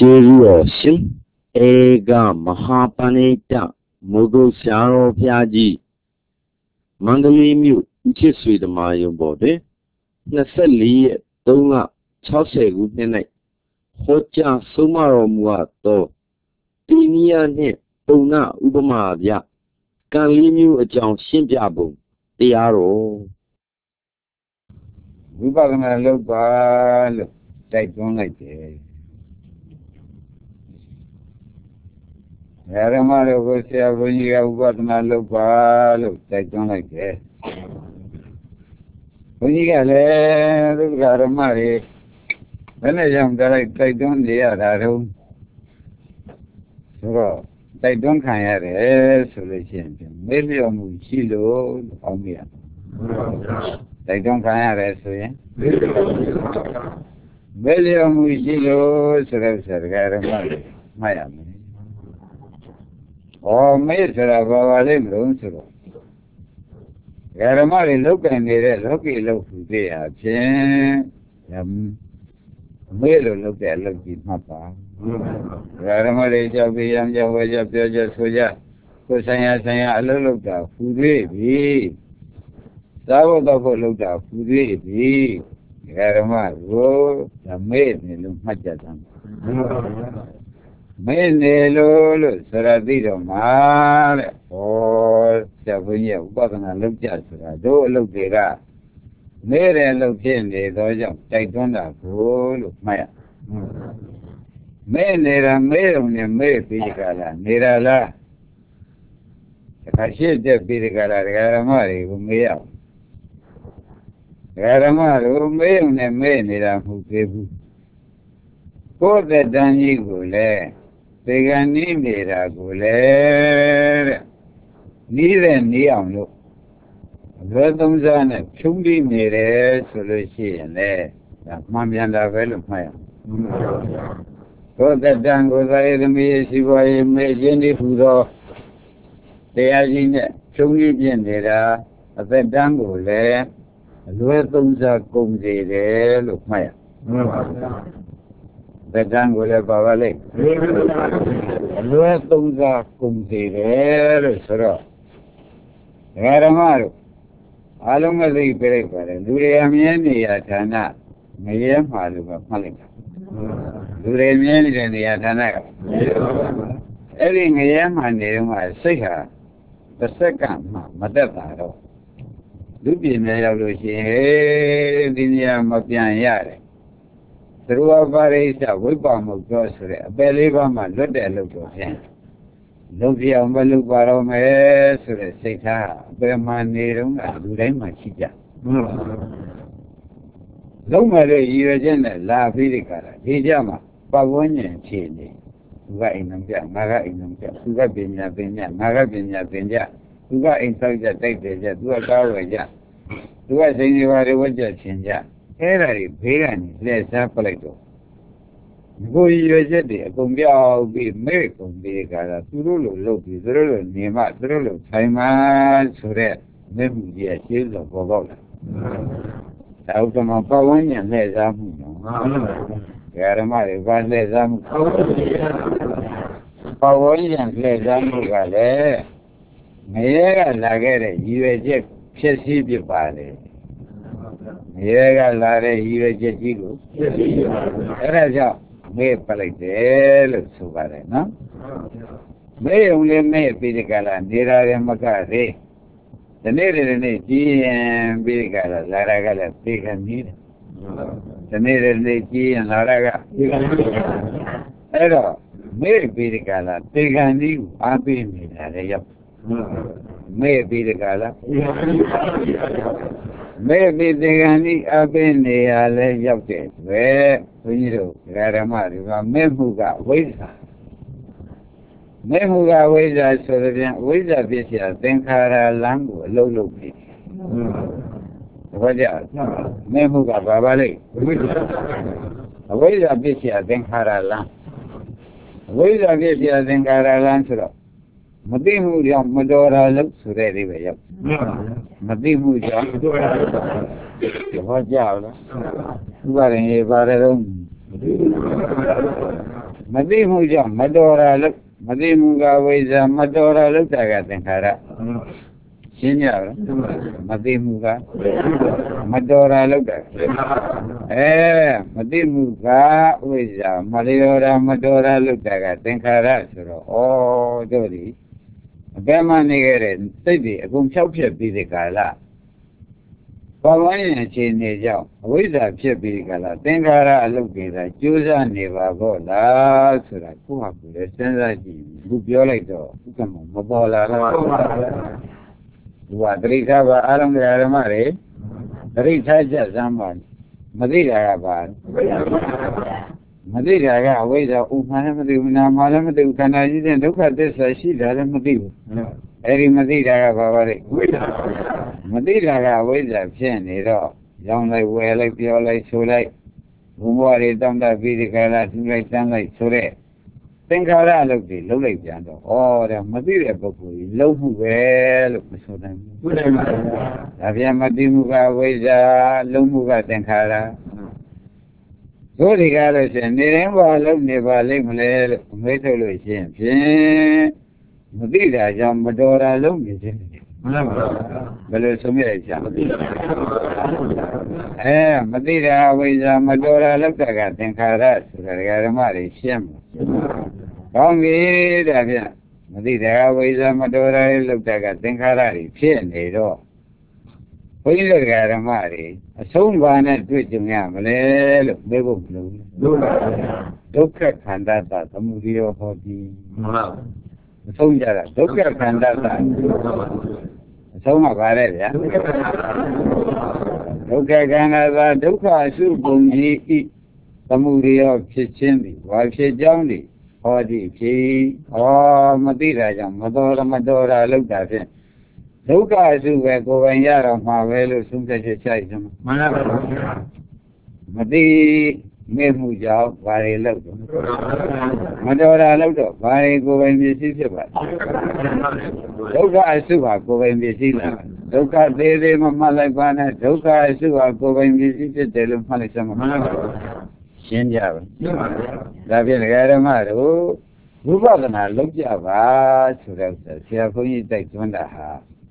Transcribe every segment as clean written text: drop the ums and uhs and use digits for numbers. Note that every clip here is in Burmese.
Jerusalem, Ega Mahapanita, Mughal Piaji, Mangalimiu, Chiswi the Mayan body, Nasali, Donga, Chausegu, Nene, Hoja, Sumaro Muato, Tinia Ne, Dona, Ubamavia, Ganlimu, a John Shimpiabu, the arrow. We bought a look, take one like this. Yaramaro goes here when you have got a look, take one like this. When you get there, look at a marry. When I am that I don't hear that home. So they don't kind of solution. Maybe a muchilo or me. They don't kind of solution. Maybe a muchilo, so that's a Miami. Or Mason of our living room. Garamari look and lucky look there. Melo look at lucky papa. Garamari Jabiam Javaja Pioja Soja. Kusaya looked at food. Savadoko looked at food. Garamar, go, the maid look much at them. Menelo, Saradito Mar, or Sabuya, Botana looked at Sarado, looked at Mere looked in the Dojo, Taitona, Full, Maya. Menera, Mere, Mere Picala, Nirala. I should have Picala, Garamari, who may out. Garamar, who may and Menera, who gave you. Go the Danny Gule. Pegani mera gule neither neon. Redumzan, Chumbi mere solution there. Mamianda Velumaya. So that dango the me, she was made Jenny Fudo. They are in Chumbi Jendera, a bed dango there. Redumza Gumzi there, look Maya. The Dangula Bavale. Luatunga Kumsi, Soro. Garamaro. Alumali Perepa, Duramiani Atana, Mayam Maluka Malika. Duramiani and the Atana. Erin Yam and the Sika, the second Madata. Dubi Mayalushi, Dinia Mapian Yare. Through a varisa, we bomb of grocery, a belly bomb, and look at look of him. Luvia Malubarome, Sita, Bermanirum, and Lurema Chica. Lomare, you agenda, La Vidicara, Hijama, Pavonia, and Chili. Uga in them, Maga in them, Uga Binya, Maga Binya, Uga in Saga take the jet, do a Gawaja. Do I think you are a wager changer? Era Piran, less apparato. Go you jet, Gumbia be miracle, be a Tulu, Loki, Zulu, Nima, Zulu, Taima, Sure, then be a shield of Bogola. Out of my Pawani and Les Amu. Yaramari, one Les Amu. Pawani and Les Amu Gale. Mayera Lagere, you a jet, Chessy Pale. Llega la de Ibeje Chico. Era ya, me palete, su padre, ¿no? Me un me pide cala, nera de macare. Tener el nechi en pide la raga la pega mira. Tener el nechi en la raga. Pero, me pide cala, pega ni, a mira de ya. Me pide cala. Maybe the Gani Abene Ale Yapte, where Pinero, Garamari, Memuga, Weza. Memuga Weza, so that Weza Bisia, then Kara Lango, Lolo Beach. What else? Memuga Babale. Weza Bisia, then Kara Lang. Weza Bisia, then Kara Lansro. Madimu Madora looks ready way up. Madimu What job? Wearing a barrel, မသိမှုကြောင့်မတော်တာလို့မသိမှုကဝိဇ္ဇာမတော်တာလို့တာကသင်္ခါရရှင်းကြလားမသိမှုကမတော်တာလို့တာမသိမှုကဝိဇ္ဇာမလျော်တာမတော်တာလို့တာကသင်္ခါရဆိုတော့ဩတို့ဒီအကဲမှနေခဲ့တဲ့စိတ်တွေအကုန်ဖြောက်ဖြစ်ပြီးဒီကာလဘာဝရင်အခြေအနေကြောင့်အဝိဇ္ဇာဖြစ်ပြီးကလာသင်္ခါရအလုပ်တွေသာကျိုးစားနေပါတော့လားဆိုတာကိုယ့်ဟာကိုယ်လည်းစဉ်းစားကြည့်ခုပြောလိုက်တော့ဥက္ကမမပေါ်လာတော့ဒီကတရိခါပါအာရုံဓမ္မတွေတရိခါချက်စမ်းပါမသိတာကပါမသိတာကအဝိဇ္ဇာဥမှန်လည်းမသိဘူးနာမှလည်းမသိဘူးခန္ဓာကြီးတဲ့ဒုက္ခသစ္စာရှိတာလည်းမသိဘူးအဲ့ဒီမသိတာကဘာပါလဲမသိတာကအဝိဇ္ဇာဖြစ်နေတော့ရောင်းလိုက်ဝယ်လိုက်ပြောလိုက်ဆိုလိုက်ဘုံဘွားတွေတောင်းတပြီးဒီကလာထူလိုက်တန်းလိုက်ဆိုတဲ့သင်္ခါရအလုပ်တွေလုံးလိုက်ပြန်တော့တဲ့မသိတဲ့ပုဂ္ဂိုလ်ကြီးလုံးမှုပဲလို့မဆိုနိုင်ဘူးဟုတ်တယ်ပါဒါပြန်မသိမှုကဝိဇ္ဇာလုံးမှုကသင်္ခါရတို့ဒီကားလို့ရှင်နေတိုင်းဘာလုံးနေပါလိမ့်မလဲလို့မေးထုတ်လို့ရှိရင်ဖြင့်မသိတာကြောင့်မတော်တာလုံးနေခြင်းမှန်ပါဘယ်လိုဆုံးမြတ်ချာမသိတာမသိတာဝိဇ္ဇာမတော်တာလောက်တာကသင်္ခါရဆိုတာဓမ္မတွေရှင်းမှာကောင်းပြီဒါဖြင့်မသိတာဝိဇ္ဇာမတော်တာလောက်တာကသင်္ခါရတွေဖြစ်နေတော့ဘုန်းကြီးတို့ဓမ္မတွေအဆုံးဘာနဲ့တွေ့ကြုံရမလဲလို့မေးဖို့မလိုဘူးဒုက္ခခန္ဓာသသမုဒိယဟောတိမှန်ပါအဆုံးကြတာဒုက္ခခန္ဓာသအဆုံးမှာပါလေဗျာဒုက္ခခန္ဓာသဒုက္ခအစုပုံကြီးဤသမုဒိယဖြစ်ခြင်းသည်ဘာဖြစ်ကြောင်းသည်ဟောတိဖြစ်မသိတာကြောင့်မတော်တာလောက်တာဖြင့်ဒုက္ခအစုပဲကိုယ်ပိုင်ရတော့မှာပဲလို့သုံးသက်ချက်ချိုက်တယ်မှန်ပါပါမသိမေ့မှုကြောင့်ဘာတွေလောက်တော့မတော်တာလောက်တော့ဘာတွေကိုယ်ပိုင်ပစ္စည်းဖြစ်ပါဒုက္ခအစုဟာကိုယ်ပိုင်ပစ္စည်းလားဒုက္ခသေးသေးမမှတ်လိုက်ပါနဲ့ဒုက္ခအစုဟာကိုယ်ပိုင်ပစ္စည်းဖြစ်တယ်လို့မှတ်လိုက်စမ်းမှန်ပါပါရှင်းကြပါဒါဖြင့်ဓမ္မတို့ဝိပဿနာလုပ်ကြပါဆိုတော့ဆရာဘုန်းကြီးတိုက်တွန်းတာဟာ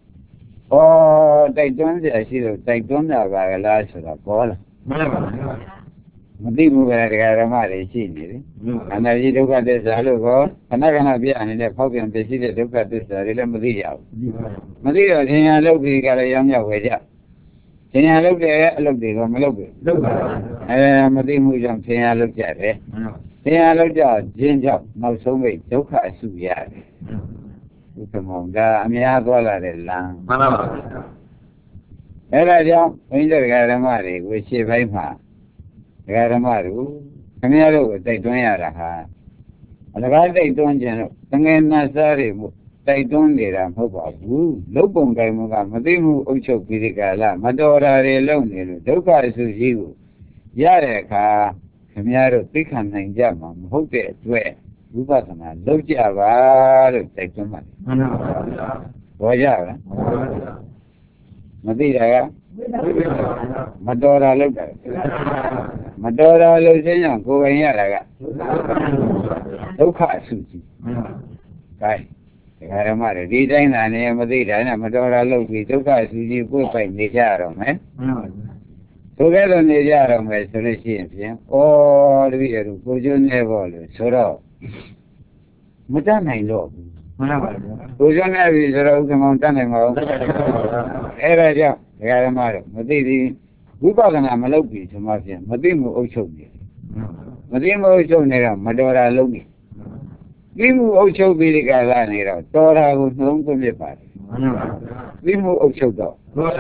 တိုက်တွန်းเสียရှိလို့တိုက်တွန်းတာပါကလားဆိုတော့ပေါ်လာမှန်ပါပါမသိဘူးပဲဓမ္မတွေရှိနေတယ်ခန္ဓာကြီးဒုက္ခသစ္စာလို့ခေါ်ခဏပြနေတဲ့ဖောက်ပြန်ဖြစ်ရှိတဲ့ဒုက္ခသစ္စာတွေလည်းမသိကြဘူးမသိတော့သင်ညာလုပ်ပြီးကြလည်းရောင်းရောက်ဝယ်ကြသင်ညာလုပ်တဲ့အလုပ်တွေကမလုပ်ဘူးလုပ်ပါမသိမှုကြောင့်သင်ညာလုပ်ကြတယ်သင်ညာလုပ်ကြခြင်းကြောင့်နောက်ဆုံးပိတ်ဒုက္ခအစုရတယ်ဥပမာဒါအများသွားလာတဲ့လမ်းမှန်ပါပါအဲ့ဒါကြောင့်ဘုန်းကြီးတို့ဓမ္မတွေကိုရှေ့ပိုင်းမှာဓမ္မတို့ခင်ဗျားတို့ကိုတိုက်တွန်းရတာဟာအလကားတိုက်တွန်းခြင်းတော့တငယ်နတ်စားတွေမို့တိုက်တွန်းနေတာမဟုတ်ပါဘူးလုတ်ပုံကိုင်မှုကမသိမှုအုပ်ချုပ်ပြီးဒီကလာမတော်တာတွေလုပ်နေလို့ဒုက္ခအစုကြီးကိုရတဲ့အခါခင်ဗျားတို့သိခံနိုင်ကြမှာမဟုတ်တဲ့အတွက်ဝိပဿနာလုပ်ကြပါလို့တိုက်တွန်းပါတယ်မှန်ပါဗျာဘောကြလားမသိတာကမတော်တာလုပ်တာမတော်တာလို့ရှင်းရင်ကိုယ်ပိုင်ရတာကဒုက္ခအစုကြီးကဲဓမ္မတွေဒီတိုင်းသာနေမသိတာနဲ့မတော်တာလုပ်ပြီးဒုက္ခအစုကြီးကိုယ်ပိုင်နေကြရတော့မယ်ဆိုကြတော့နေကြရတော့မယ်ဆိုလို့ရှိရင်ဖြင့်တပည့်တော်ကိုကျွန်းနေပေါ့လို့ဆိုတော့မတတ်နိုင်တော့ဘူးမှန်ပါပါကိုကျွန်းနေပြီဆိုတော့ဥက္ကမောင်တတ်နိုင်မှာအဲ့ဒါကြောင့်ဓမ္မတို့မသိသေးဝိပဿနာမလုပ်ပြီဆိုမှဖြင့်မသိမှုအုပ်ချုပ်နေမသိမှုအုပ်ချုပ်နေတော့မတော်တာလုံးနေသိမှုအုပ်ချုပ်ပြီးဒီကလာနေတော့တော်တာကိုနှလုံးသွင်းပြပါတယ်သိမှုအုပ်ချုပ်တော့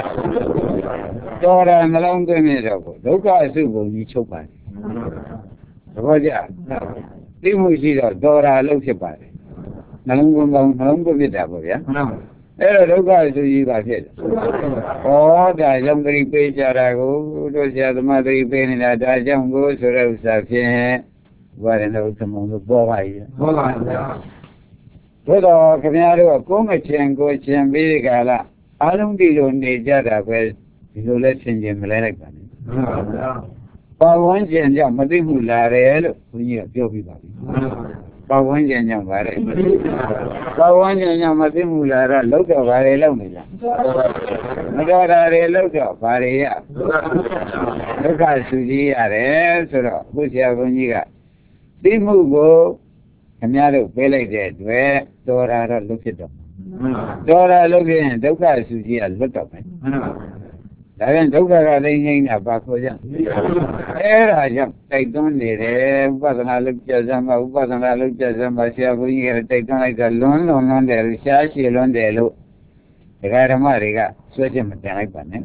တော်တာနှလုံးသွင်းပြတော့ဒုက္ခအစုပုံကြီးချုပ်ပါတယ်သဘောကျသိမှုရှိတော့တော်တာလုံးဖြစ်ပါတယ်နှလုံးသွင်းပေါင်းနှလုံးသွင်းပြတာပေါ့ဗျာအဲ့တော့ဒုက္ခအစုကြီးပါဖြစ်တယ်ဒါကြောင့်သတိပေးကြတာကိုတို့ဆရာသမားသတိပေးနေတာဒါကြောင့်ကိုဆိုတဲ့ဥစ္စာဖြင့်ဘာလဲလို့သမုံလို့ပေါ်ပါရဲ့ပေါ်ပါဗျာတို့တော့ခင်ဗျားတို့ကကိုယ်မချင်ကိုချင်ပြီးဒီကလာအားလုံးဒီလိုနေကြတာပဲဒီလိုလဲဆင်ခြင်မလဲလိုက်ပါနဲ့မှန်ပါဗျာပါဝန်းကျင်ကြောင့်မသိမှုလာတယ်လို့ဘုန်းကြီးကပြောပြပါပြီပါဝန်းကျင်ကြောင့်ပါတယ်ပါဝန်းကျင်ကြောင့်မသိမှုလာတော့လောက်တော့ဘာတွေလောက်နေလားမတော်တာတွေလောက်တော့ဘာတွေရဒုက္ခဆူကြီးရတယ်ဆိုတော့ဘုရားဘုန်းကြီးကသိမှုကိုခင်ဗျားတို့ပေးလိုက်တဲ့အတွက်တော်တာတော့လွတ်ဖြစ်တော့တော်တာလွတ်ဖြစ်ရင်ဒုက္ခဆူကြီးကလွတ်တော့မယ်ဒါပြန်ဒုက္ခကလည်းငြိမ်းတာပါခေါ်ကြအဲ့ဒါကြောင့်တိုက်တွန်းနေတယ်ဥပဒနာလုပ်ကြစမ်းပါဥပဒနာလုပ်ကြစမ်းပါဆရာဘုန်းကြီးကတိုက်တွန်းလိုက်တာလွန်းတယ်လို့ရှားရှည်လွန်းတယ်လို့ဒကာဓမ္မတွေကဆွဲချက်မတင်လိုက်ပါနဲ့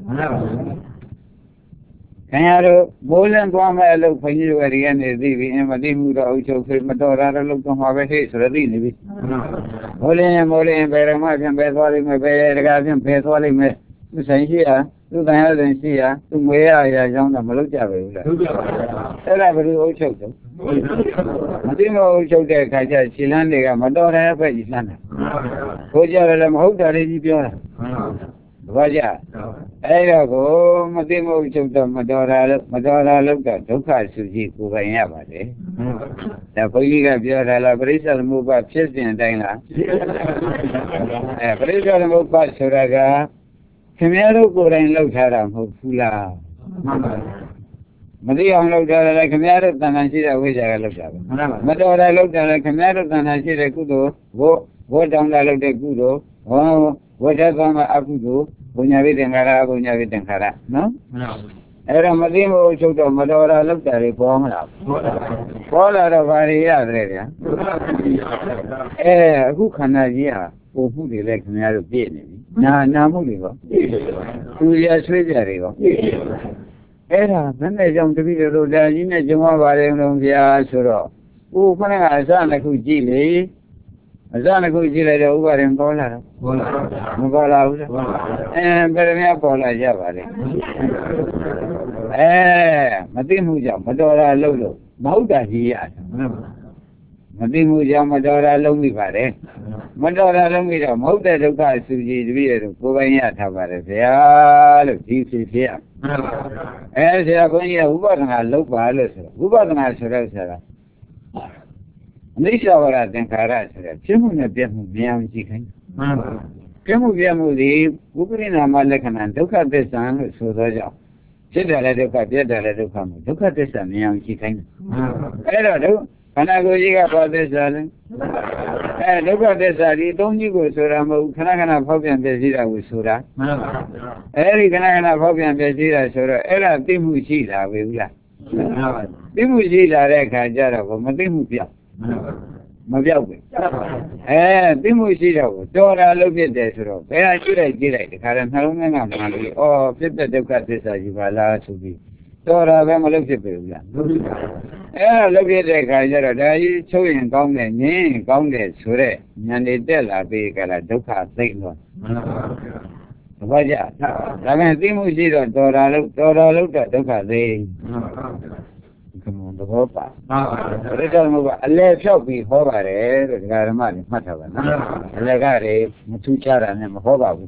ခင်ဗျားတို့မိုးလင်းသွားမဲ့အလုပ်ခွန်ကြီးတွေကနေသိပြီအင်းမသိမှုတော့အုပ်ချုပ်ဖေးမတော်တာတော့လုပ်တော့မှာပဲဟဲ့ဆိုတော့သိနေပြီမိုးလင်းဘယ်ဓမ္မပြန်ပဲသွားလိမ့်မယ်ဘယ်ဒကာပြန်ပဲသွားလိမ့်မယ်သူဆိုင်ရှိရာသူတန်ရတဲ့ရှိရာသူငွေရရာကြောင်းတော့မလုပ်ကြပဲဘူးလားအဲ့ဒါဘယ်လိုအုပ်ချုပ်တော့မသိမအုပ်ချုပ်တဲ့အခါကျခြေလမ်းတွေကမတော်တဲ့ဘက်ကြီးလှမ်းတာကိုကြတယ်လည်းမဟုတ်တာလေးကြီးပြောတာဘာကြအဲ့တော့ကိုမသိမအုပ်ချုပ်တော့မတော်တာလို့တော့ဒုက္ခဆူကြီးကိုယ်ပိုင်ရပါတယ်ဒါဘုန်းကြီးကပြောတာလားပရိစ္ဆေသမုပ္ပါဖြစ်စဉ်အတိုင်းလားပရိစ္ဆေသမုပ္ပါဆိုတာကခင်ဗျားတို့ကိုယ်တိုင်လှုပ်ထားတာမဟုတ်ဘူးလားမသိအောင်လှုပ်ထားတယ်ခင်ဗျားတို့တဏ္ဍာရှိတဲ့ဝိဇ္ဇာကလှုပ်တာပဲမတော်တာလှုပ်ထားတယ်ခင်ဗျားတို့တဏ္ဍာရှိတဲ့ကုသိုလ်ဘိုးတောင်းတာလှုပ်တဲ့ကုသိုလ်ဝိဇ္ဇာသွားမှာအကုသိုလ်ဘုညာဝိသင်္ခါရအဘုညာဝိသင်္ခါရနော်အဲ့တော့မသိမဟုတ်ချုပ်တော့မတော်တာလှုပ်တာတွေပေါ်မလားပေါ်လာတော့ဘာတွေရတယ်ဗျာအခုခန္ဓာကြီးဟာပို့မှုတွေလည်းခင်ဗျားတို့ပြည့်နေပြီနာမှုတွေကောသူရဆွေးကြတွေကောအဲ့ဒါဘယ်နဲ့ကြောင့်တပည့်တို့ဒါကြီးနဲ့ကျမပါတယ်လို့ဗျာဆိုတော့ခဏကအစတစ်ခုကြည့်လေအစတစ်ခုကြည့်လိုက်တော့ဥပါရင်ပေါ်လာတော့မပေါ်လာဘူးလားဘယ်လိုများပေါ်လာကြပါလဲမသိမှုကြောင့်မတော်တာလို့မဟုတ်တာကြီးရတယ်မသိမှုကြောင့်မတော်တာလုံးမိပါတယ်မတော်တာလုံးမိတော့မဟုတ်တဲ့ဒုက္ခဆူကြီးတပည့်တို့ကိုယ်ပိုင်ရထားပါတယ်ဗျာလို့ဒီဖြစ်ဆရာဘုန်းကြီးကဥပဒနာလုပ်ပါလို့ဆိုတော့ဥပဒနာဆိုတော့ဆိုတာအနိစ္စဝရသင်္ခါရဆိုတဲ့ဖြစ်မှုနဲ့ပြည့်မှုမြင်အောင်ကြည့်ခိုင်းပြည့်မှုဒီဝိပရိနာမလက္ခဏာဒုက္ခသစ္စာလို့ဆိုသောကြောင့်ဖြစ်တယ်လည်းဒုက္ခပြည့်တယ်လည်းဒုက္ခမှုဒုက္ခသစ္စာမြင်အောင်ကြည့်ခိုင်းအဲ့တော့ခန္ဓာကိုယ်ကြီးကဘာသစ္စာလဲဒုက္ခသစ္စာဒီသုံးကြီးကိုဆိုတာမဟုတ်ခဏဖောက်ပြန်ပြည့်စည်တာကိုဆိုတာအဲ့ဒီခဏဖောက်ပြန်ပြည့်စည်တာဆိုတော့အဲ့ဒါသိမှုရှိတာပဲဘူးလားသိမှုရှိလာတဲ့အခါကျတော့မသိမှုပြောက်မပြောက်ဘူးသိမှုရှိတော့တော်တာလို့ဖြစ်တယ်ဆိုတော့ဘယ်ဟာကြည့်လိုက်ဒီခါတော့နှလုံးသားကမှလို့ဖြစ်တဲ့ဒုက္ခသစ္စာကြီးပါလားဆိုပြီးတော်တာပဲမလုပ်ဖြစ်ပြီဘူးလားလုပ်ဖြစ်တဲ့အခါကျတော့ဒါကြီးချုပ်ရင်ကောင်းတယ်ငြင်းရင်ကောင်းတယ်ဆိုတဲ့ဉာဏ်တွေတက်လာပြီးကြလားဒုက္ခသိလို့ဘာကြဒါပေမဲ့သိမှုရှိတော့တော်တာလို့တော့ဒုက္ခသိကမ္ဘာသဘောပါပရိစ္ဆေသမုပ္ပါအလဲဖြောက်ပြီးဟောပါတယ်လို့ဒကာဓမ္မတွေမှတ်ထားပါနော်အလဲကတွေမထူးခြားတာနဲ့မဟောပါဘူး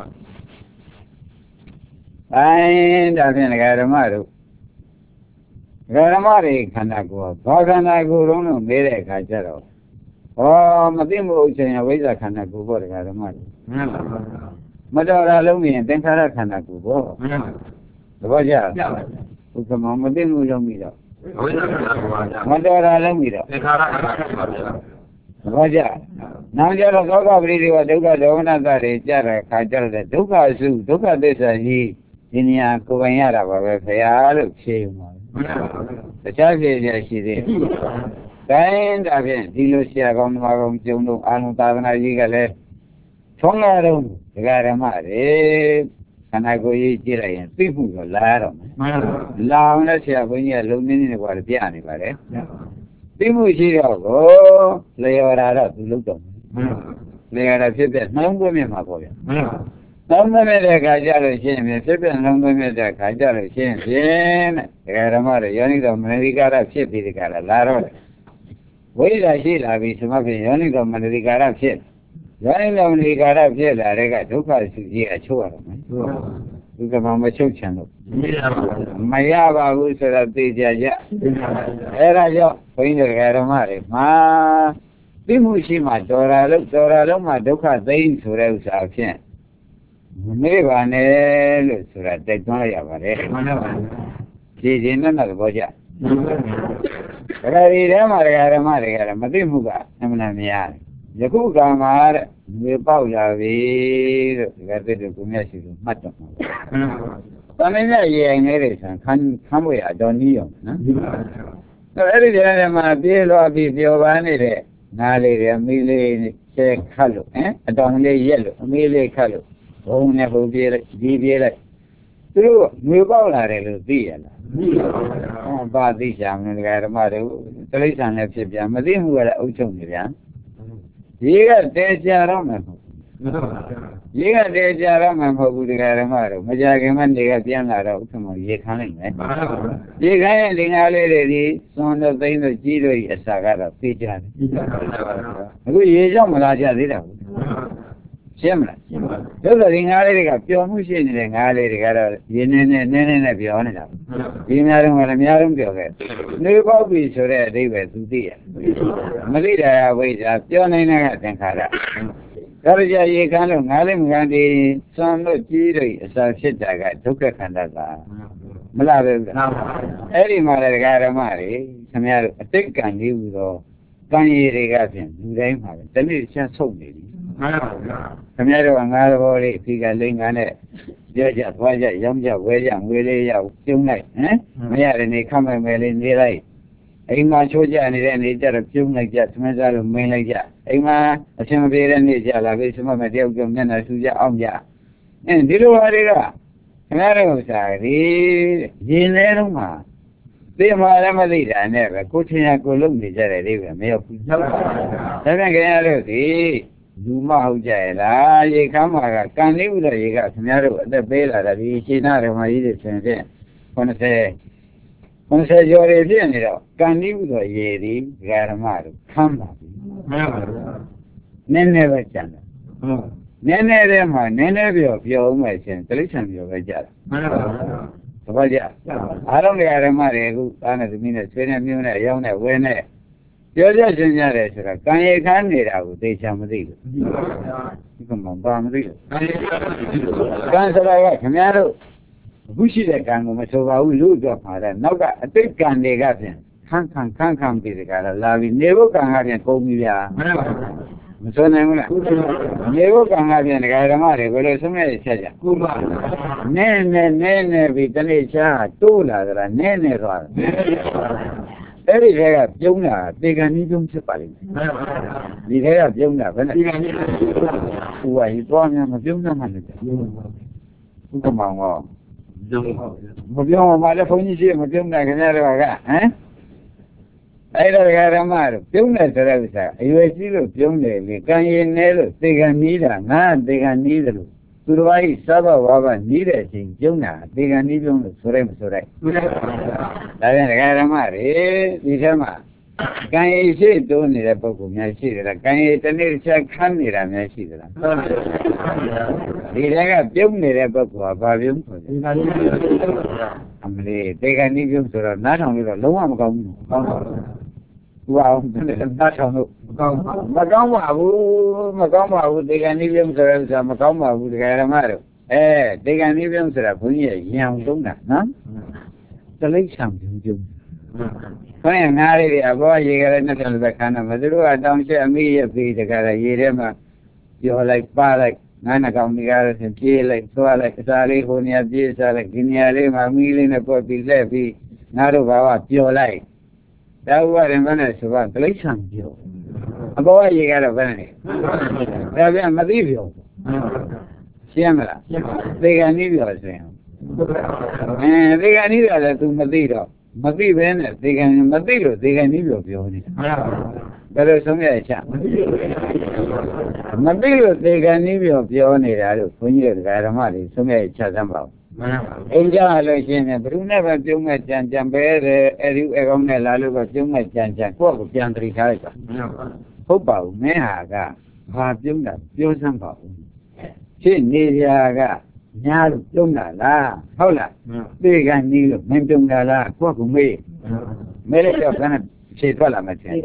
ဒါဖြင့်ဒကာဓမ္မတို့ဓမ္မတွေခန္ဓာကိုယ်ဘာခန္ဓာကိုယ်လုံးလို့မေးတဲ့အခါကျတော့မသိမှုအချိန်ဝိဇ္ဇာခန္ဓာကိုယ်ပေါ့ဓမ္မတွေမတော်တာလုံးမြင်သင်္ခါရခန္ဓာကိုယ်ပေါ့သဘောကျဥက္ကမမသိမှုလုံးပြီးတော့မတော်တာလုံးပြီးတော့သင်္ခါရခန္ဓာကိုယ်ပါဗျာသဘောကျနောက်ကျတော့သောကပရိဒီဝဒုက္ခဒေါမနတတွေကြတဲ့အခါကျတော့ဒုက္ခစုဒုက္ခသစ္စာကြီးဒီနေရာကိုယ်ပိုင်ရတာပါပဲခရားလို့ဖြေမှာတခြားဖြေရရှိသေးတယ်။တိုင်းဒါဖြင့်ဒီလိုဆရာကောင်းသမားကောင်းကျုံတို့အာလုံသာသနာကြီးကလည်းထုံးလာတော့ဒကာဓမ္မတွေခန္ဓာကိုယ်ကြီးကြည့်လိုက်ရင်သိမှုတော့လာတော့မယ်။လာအောင်လည်းဆရာဘုန်းကြီးကလုံနေနေကွာပြနေပါလေ။သိမှုရှိတော့ကိုလျော်တာတော့သူလုပ်တော့မယ်။လျော်တာဖြစ်တဲ့နှလုံးသွင်းမြမှာပေါ့ဗျာ။နှလုံးသွင်းတဲ့ခါကြလို့ရှိရင်ဖြစ်တဲ့နှလုံးသွင်းတဲ့ခါကြလို့ရှိရင်ဖြင့်ဒကာဓမ္မတွေယောနိတော်မနတိကာရဖြစ်ပြီးဒီကလာတော့ဝိဇ္ဇာရှိလာပြီဆိုမှဖြင့်ယောနိတော်မနတိကာရဖြစ်ယောနိတော်မနတိကာရဖြစ်လာတဲ့ကဒုက္ခစုကြီးအချုပ်ရတော့မယ်ဒုက္ခမချုပ်ချင်လို့မရပါဘူးဆိုတော့သိကြကြအဲ့ဒါကြောင့်ဘုန်းကြီးတို့ဓမ္မတွေမှာသိမှုရှိမှတော်တာလုံးမှဒုက္ခသိမ်းဆိုတဲ့ဥစ္စာဖြင့်မမေ့ပါနဲ့လို့ဆိုတာတိုက်တွန်းလိုက်ရပါတယ်မှန်ပါပါဒီနဲ့သဘောကျဒါကြဒီထဲမှာဓမ္မတွေကမသိမှုကအမှန်များတယ်ယခုကမှာတဲ့မြေပေါက်လာပြီလို့ဒီကသစ်တို့ကိုမြတ်ရှိလို့မှတ်တော့မှာ။သမင်းနဲ့ရေအိမ်လေးတွေဆန်ခမ်းမွေအတော်နီးအောင်နော်။အဲ့ဒီထဲမှာပြေးလွှားပြီးပျော်ပန်းနေတဲ့နားလေးတွေအမီးလေးဆဲခတ်လို့အတော်လေးရက်လို့အမီးလေးခတ်လို့ဘုံနဲ့ဘုံပြေးလိုက်ဒီပြေးလိုက်သူတို့မြေပေါက်လာတယ်လို့သိရလား။သိပါဘူး။ဘာသိချင်မလဲဓမ္မတို့တိရစ္ဆာန်လည်းဖြစ်ပြန်မသိမှုကလည်းအုပ်ချုပ်နေပြန်။ရေကတဲကြတော့မှာမဟုတ်ဘူးရေကတဲကြတော့မှာမဟုတ်ဘူးတရားဓမ္မတို့မကြခင်မနေကပြန်လာတော့ဥက္ကမရေခမ်းလိုက်မယ်ရေခမ်းရင်ဒီငါလေးတွေဒီစွန်တို့သိန်းတို့ကြီးတို့အစာကတော့ပြေးကြတယ်အခုရေကြောင့်မလာကြသေးတာဘူးရှင်းမလားရှင်းပါဘူးတို့ဒီငါလေးတွေကပျော်မှုရှိနေတဲ့ငါလေးတွေကတော့ရေနေနဲ့ပျော်နေတာဒီများတော့လည်းများတော့ပျော်ခဲ့နေပေါက်ပြီဆိုတဲ့အဓိပ္ပာယ်သူသိရမသိတာဝိဇ္ဇာပျော်နေတဲ့ကသင်္ခါရဒါကြရေခမ်းလို့ငါလေးမကန်းဒီစွန်တို့ကြီးတို့အစာဖြစ်တာကဒုက္ခခန္ဓာကမလားပဲအဲ့ဒီမှာလည်းဓမ္မတွေခင်ဗျားတို့အတိတ်ကံလေးဟူသောကံရည်တွေကဖြင့်လူတိုင်းမှာတနေ့ချင်းဆုတ်နေပြီမှန်ပါဗျာခင်ဗျားတို့ကငါးဘောလေးဒီကလိန်ကနဲ့ပြောကြသွားကြရောင်းကြဝဲကြငွေလေးရပြုံးလိုက်မရတဲ့နေခမ်းမဲ့မယ်လေးနေလိုက်အိမ်မှာချိုးကြနေတဲ့နေကြတော့ပြုံးလိုက်ကြသမစားလို့မင်းလိုက်ကြအိမ်မှာအရှင်မပြေတဲ့နေကြလာပြီစမမတယောက်ကြောင့်မျက်နှာဆူကြအောင်ကြဒီလိုဟာတွေကခင်ဗျားတို့စားရီရင်လဲတော့မှာသိမှလည်းမသိတာနဲ့ပဲကိုချင်းရကိုလုံနေကြတယ်လေးပဲမရောက်ဘူးဟုတ်ပါဘူးဒါပြန်ခင်ဗျားတို့ဒီလူမဟုတ်ကြရဲ့လားရေခမ်းမှာကကံလေးဥဒရေကခင်ဗျားတို့အသက်ပေးလာတာဒီရှင်းနာဓမ္မကြီးတွေဆိုရင်90ကျော်တွေဖြစ်နေတော့ကံလေးဥဒရေဒီဓမ္မတို့ခမ်းပါပြီမှန်ပါဘူးနည်းနည်းပဲကြံတယ်ဟုတ်နည်းနည်းတည်းမှာနည်းနည်းပြောဦးမယ်ရှင်တိရစ္ဆာန်ပြောပဲကြတယ်မှန်ပါဘူးသဘောကျအားလုံးဓမ္မတွေအခုသားနဲ့သမီးနဲ့ဆွေးနဲ့မျိုးနဲ့ရောင်းနဲ့ဝဲနဲ့ပြောကြရှင်းကြတယ်ဆိုတာကံရခမ်းနေတာကိုသိချာမသိဘူးဒီကမှဘာမသိဘူးကံဆိုတာကခင်ဗျားတို့အခုရှိတဲ့ကံကိုမဆိုပါဘူးလို့ပြောမှာတဲ့နောက်ကအတိတ်ကံတွေကဖြင့်ခန်းပြီးတကလားလာပြီးနေဖို့ကံကဖြင့်ကုန်ပြီဗျာမှန်ပါပါမဆိုနိုင်ဘူးလားနေဖို့ကံကဖြင့်ဒကာဓမ္မတွေဘယ်လိုဆုံးရချက်ကြကုပါနည်းပြီးတနေ့ချာတိုးလာကြတာနည်းသွားတယ်အဲ့ဒီထဲကပြုံးတာတေကန်ကြီးပြုံးဖြစ်ပါလိမ့်မယ်ဒီထဲကပြုံးတာဘယ်နဲ့တေကန်ကြီးဟိုကဒီသွားများမပြုံးနိုင်မှလည်းဥပမာရောမပြုံးမှလည်းဘုန်းကြီးရှိမပြုံးနိုင်ခင်ဗျားတို့ကအဲ့တော့ဓမ္မတို့ပြုံးတယ်ဆိုတဲ့ဥစ္စာအရွယ်ကြီးလို့ပြုံးတယ်လေကံရင်နဲလို့တေကန်နီးတာငါတေကန်နီးတယ်လို့သူတော်ဘာကြီးစားဘဝါနီးတဲ့အချိန်ပြုံးတာတေကန်နီးပြုံးလို့ဆိုလိုက်မဆိုလိုက်ဒါပြန်ဓမ္မတွေဒီထဲမှာကံရည်ရှိတိုးနေတဲ့ပုဂ္ဂိုလ်များရှိတယ်လားကံရည်တစ်နေ့တစ်ချက်ခမ်းနေတာများရှိတယ်လားဒီထဲကပြုံးနေတဲ့ပုဂ္ဂိုလ်ကဘာပြုံးဆိုလဲအမလေးတေကန်နီးပြုံးဆိုတော့နားထောင်လို့တော့လုံးဝမကောင်းဘူးကောင်းပါဘူးဝါနားထောင်လို့မကောင်းပါဘူးတေကန်နီးပြုံးဆိုတော့မကောင်းပါဘူးတရားဓမ္မတို့တေကန်နီးပြုံးဆိုတာဘုန်းကြီးရံသုံးတာနော်တလိပ်ဆံပြုံးခွင့်ငါးလေးတွေအဘောရေကလေးနဲ့လည်းပဲခန္ဓာမသူတို့ကတောင်းချက်အမိရပြီးတခါရေထဲမှာပြောလိုက်ပါလိုက်ငါးနှကောင်မိကားလို့ပြေးလိုက်သွားလိုက်အစာလေးဟိုနေရာပြေးစားလိုက်ဒီနေရာလေးမှာမိလေးနဲ့ပုတ်ပြီးလက်ပြီးငါတို့ဘာဝပြောလိုက်ဒါဥပဒေမနဲ့ဆိုတော့တလိပ်ဆံပြောအဘောရေကတော့ဘယ်နဲ့ဒါပြန်မသိပြောရှင်းမလားသေကန်ကြီးပြောဆိုရင်သေကန်ကြီးတော့လည်း तू မသိတော့မသိပဲနဲ့သေကန်မသိလို့သေကန်ကြီးပြောနေတာဘယ်လိုဆုံးရချမသိလို့သေကန်ကြီးပြောနေတာလို့ဘုန်းကြီးတို့ဓမ္မတွေဆုံးရချသမ်းပါဦးမှန်ပါဘူးအိမ်ကြလို့ရှင်းတယ်ဘယ်သူနဲ့ပဲပြုံးမဲ့ကြံပဲတယ်အဲ့ဒီအကောင်နဲ့လာလို့ပဲပြုံးမဲ့ကြံကိုယ့်ကိုပြန်တရိထားလိုက်ပါဟုတ်ပါဘူးမင်းဟာကဘာပြုံးတာပြောစမ်းပါဦးဖြစ်နေကြကညာလို့ပြုံးတာလားဟုတ်လားသေကန်နီးလို့မင်းပြုံးတာလားကိုကမေးမဲလိုက်တော့ခဏဖြေထွက်လာမှချင်း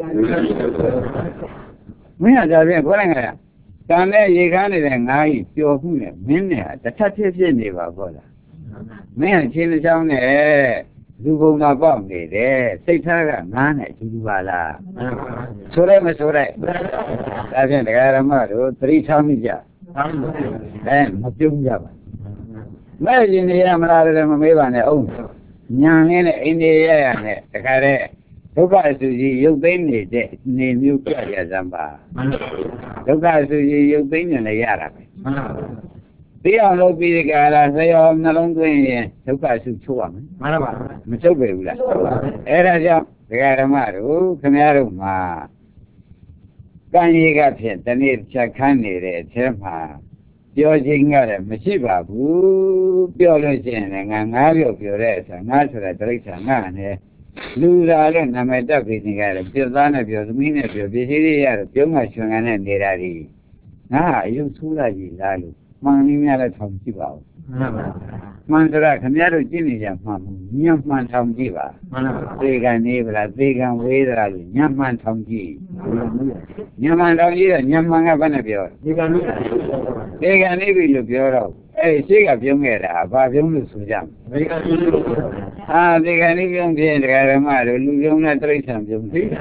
မင်းကဒါပြန်ခေါ်လိုက်ငါတန်တဲ့ရေခမ်းနေတဲ့ငါးကြီးပျော်မှုနဲ့မင်းနဲ့တစ်ထပ်ဖြစ်နေပါဘောလားမင်းကချင်းတစ်ချောင်းနဲ့လူပုံသာပေါက်နေတယ်စိတ်ထားကငားနဲ့အတူတူပါလားဆိုရဲမဆိုရဲဒါဖြင့်တရားဓမ္မတို့သတိထားမိကြမပြုံးကြပါမဲ့ရင်နေရမလားလည်းမမေးပါနဲ့အောင်ညာလေးနဲ့အိန္ဒိယရနဲ့တခါတည်းဒုက္ခအဆူကြီးရုပ်သိမ်းနေတဲ့နေမျိုးပြရစမ်းပါဒုက္ခအဆူကြီးရုပ်သိမ်းနေလည်းရတာပဲသိအောင်လုပ်ပြီးကြလားဆရာနှလုံးသွင်းရင်ဒုက္ခအဆူချိုးရမယ်မှန်ပါပါမချုပ်ပေဘူးလားအဲ့ဒါကြောင့်ဒကာဓမ္မတို့ခင်ဗျားတို့မှာကံကြီးကဖြင့်တနေ့ချက်ခန်းနေတဲ့အထဲမှာပြောခြင်းကလည်းမရှိပါဘူးပြောလို့ရှိရင်လည်းငါပြောတဲ့အခါငါဆိုတာတိရစ္ဆာန်ငါနဲ့လူသာလည်းနာမည်တက်ပြီးနေကြတယ်ပြသားနဲ့ပြောသမီးနဲ့ပြောပစ္စည်းတွေရတော့ပြုံးမှရွှင်ကန်နဲ့နေတာဒီငါအယုဆိုးလာကြီးလားလို့မှန်နေများလည်းထောင်ကြည့်ပါဦးမှန်ဆိုတာခင်ဗျားတို့ကြည့်နေကြမှန်ညံ့မှန်ထောင်ကြည့်ပါသေကန်နေဗလားသေကန်ဝေးသလားလို့ညံ့မှန်ထောင်ကြည့်ညံ့မှန်ထောင်ကြည့်တော့ညံ့မှန်ကဘာနဲ့ပြောသေကန်နေပြီလို့ပြောတော့အဲ့ဒီရှိကပြုံးခဲ့တာဘာပြုံးလို့ဆိုကြသေကန်နေသေကန်နေပြုံးဖြစ်တရားဓမ္မတို့လူပြုံးနဲ့တိရစ္ဆာန်ပြုံးတယ်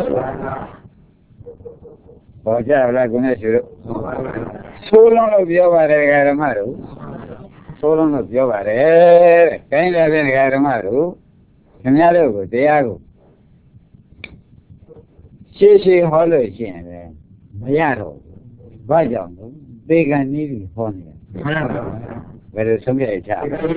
ဘောကြလားကိုနဲ့ရှိလို့ဆိုးလုံးလို့ပြောပါတယ်တရားဓမ္မတို့ဆိုးလုံးလို့ပြောပါတယ်တဲ့ခိုင်းတယ်ဖြင့်တရားဓမ္မတို့ခင်ဗျားတို့ကိုတရားကိုရှေးဟောလို့ရှိရင်လည်းမရတော့ဘူးဘာကြောင့်လဲသေကန်နည်းပြီးဟောနေတယ်ဘယ်လိုဆုံးဖြတ်ချ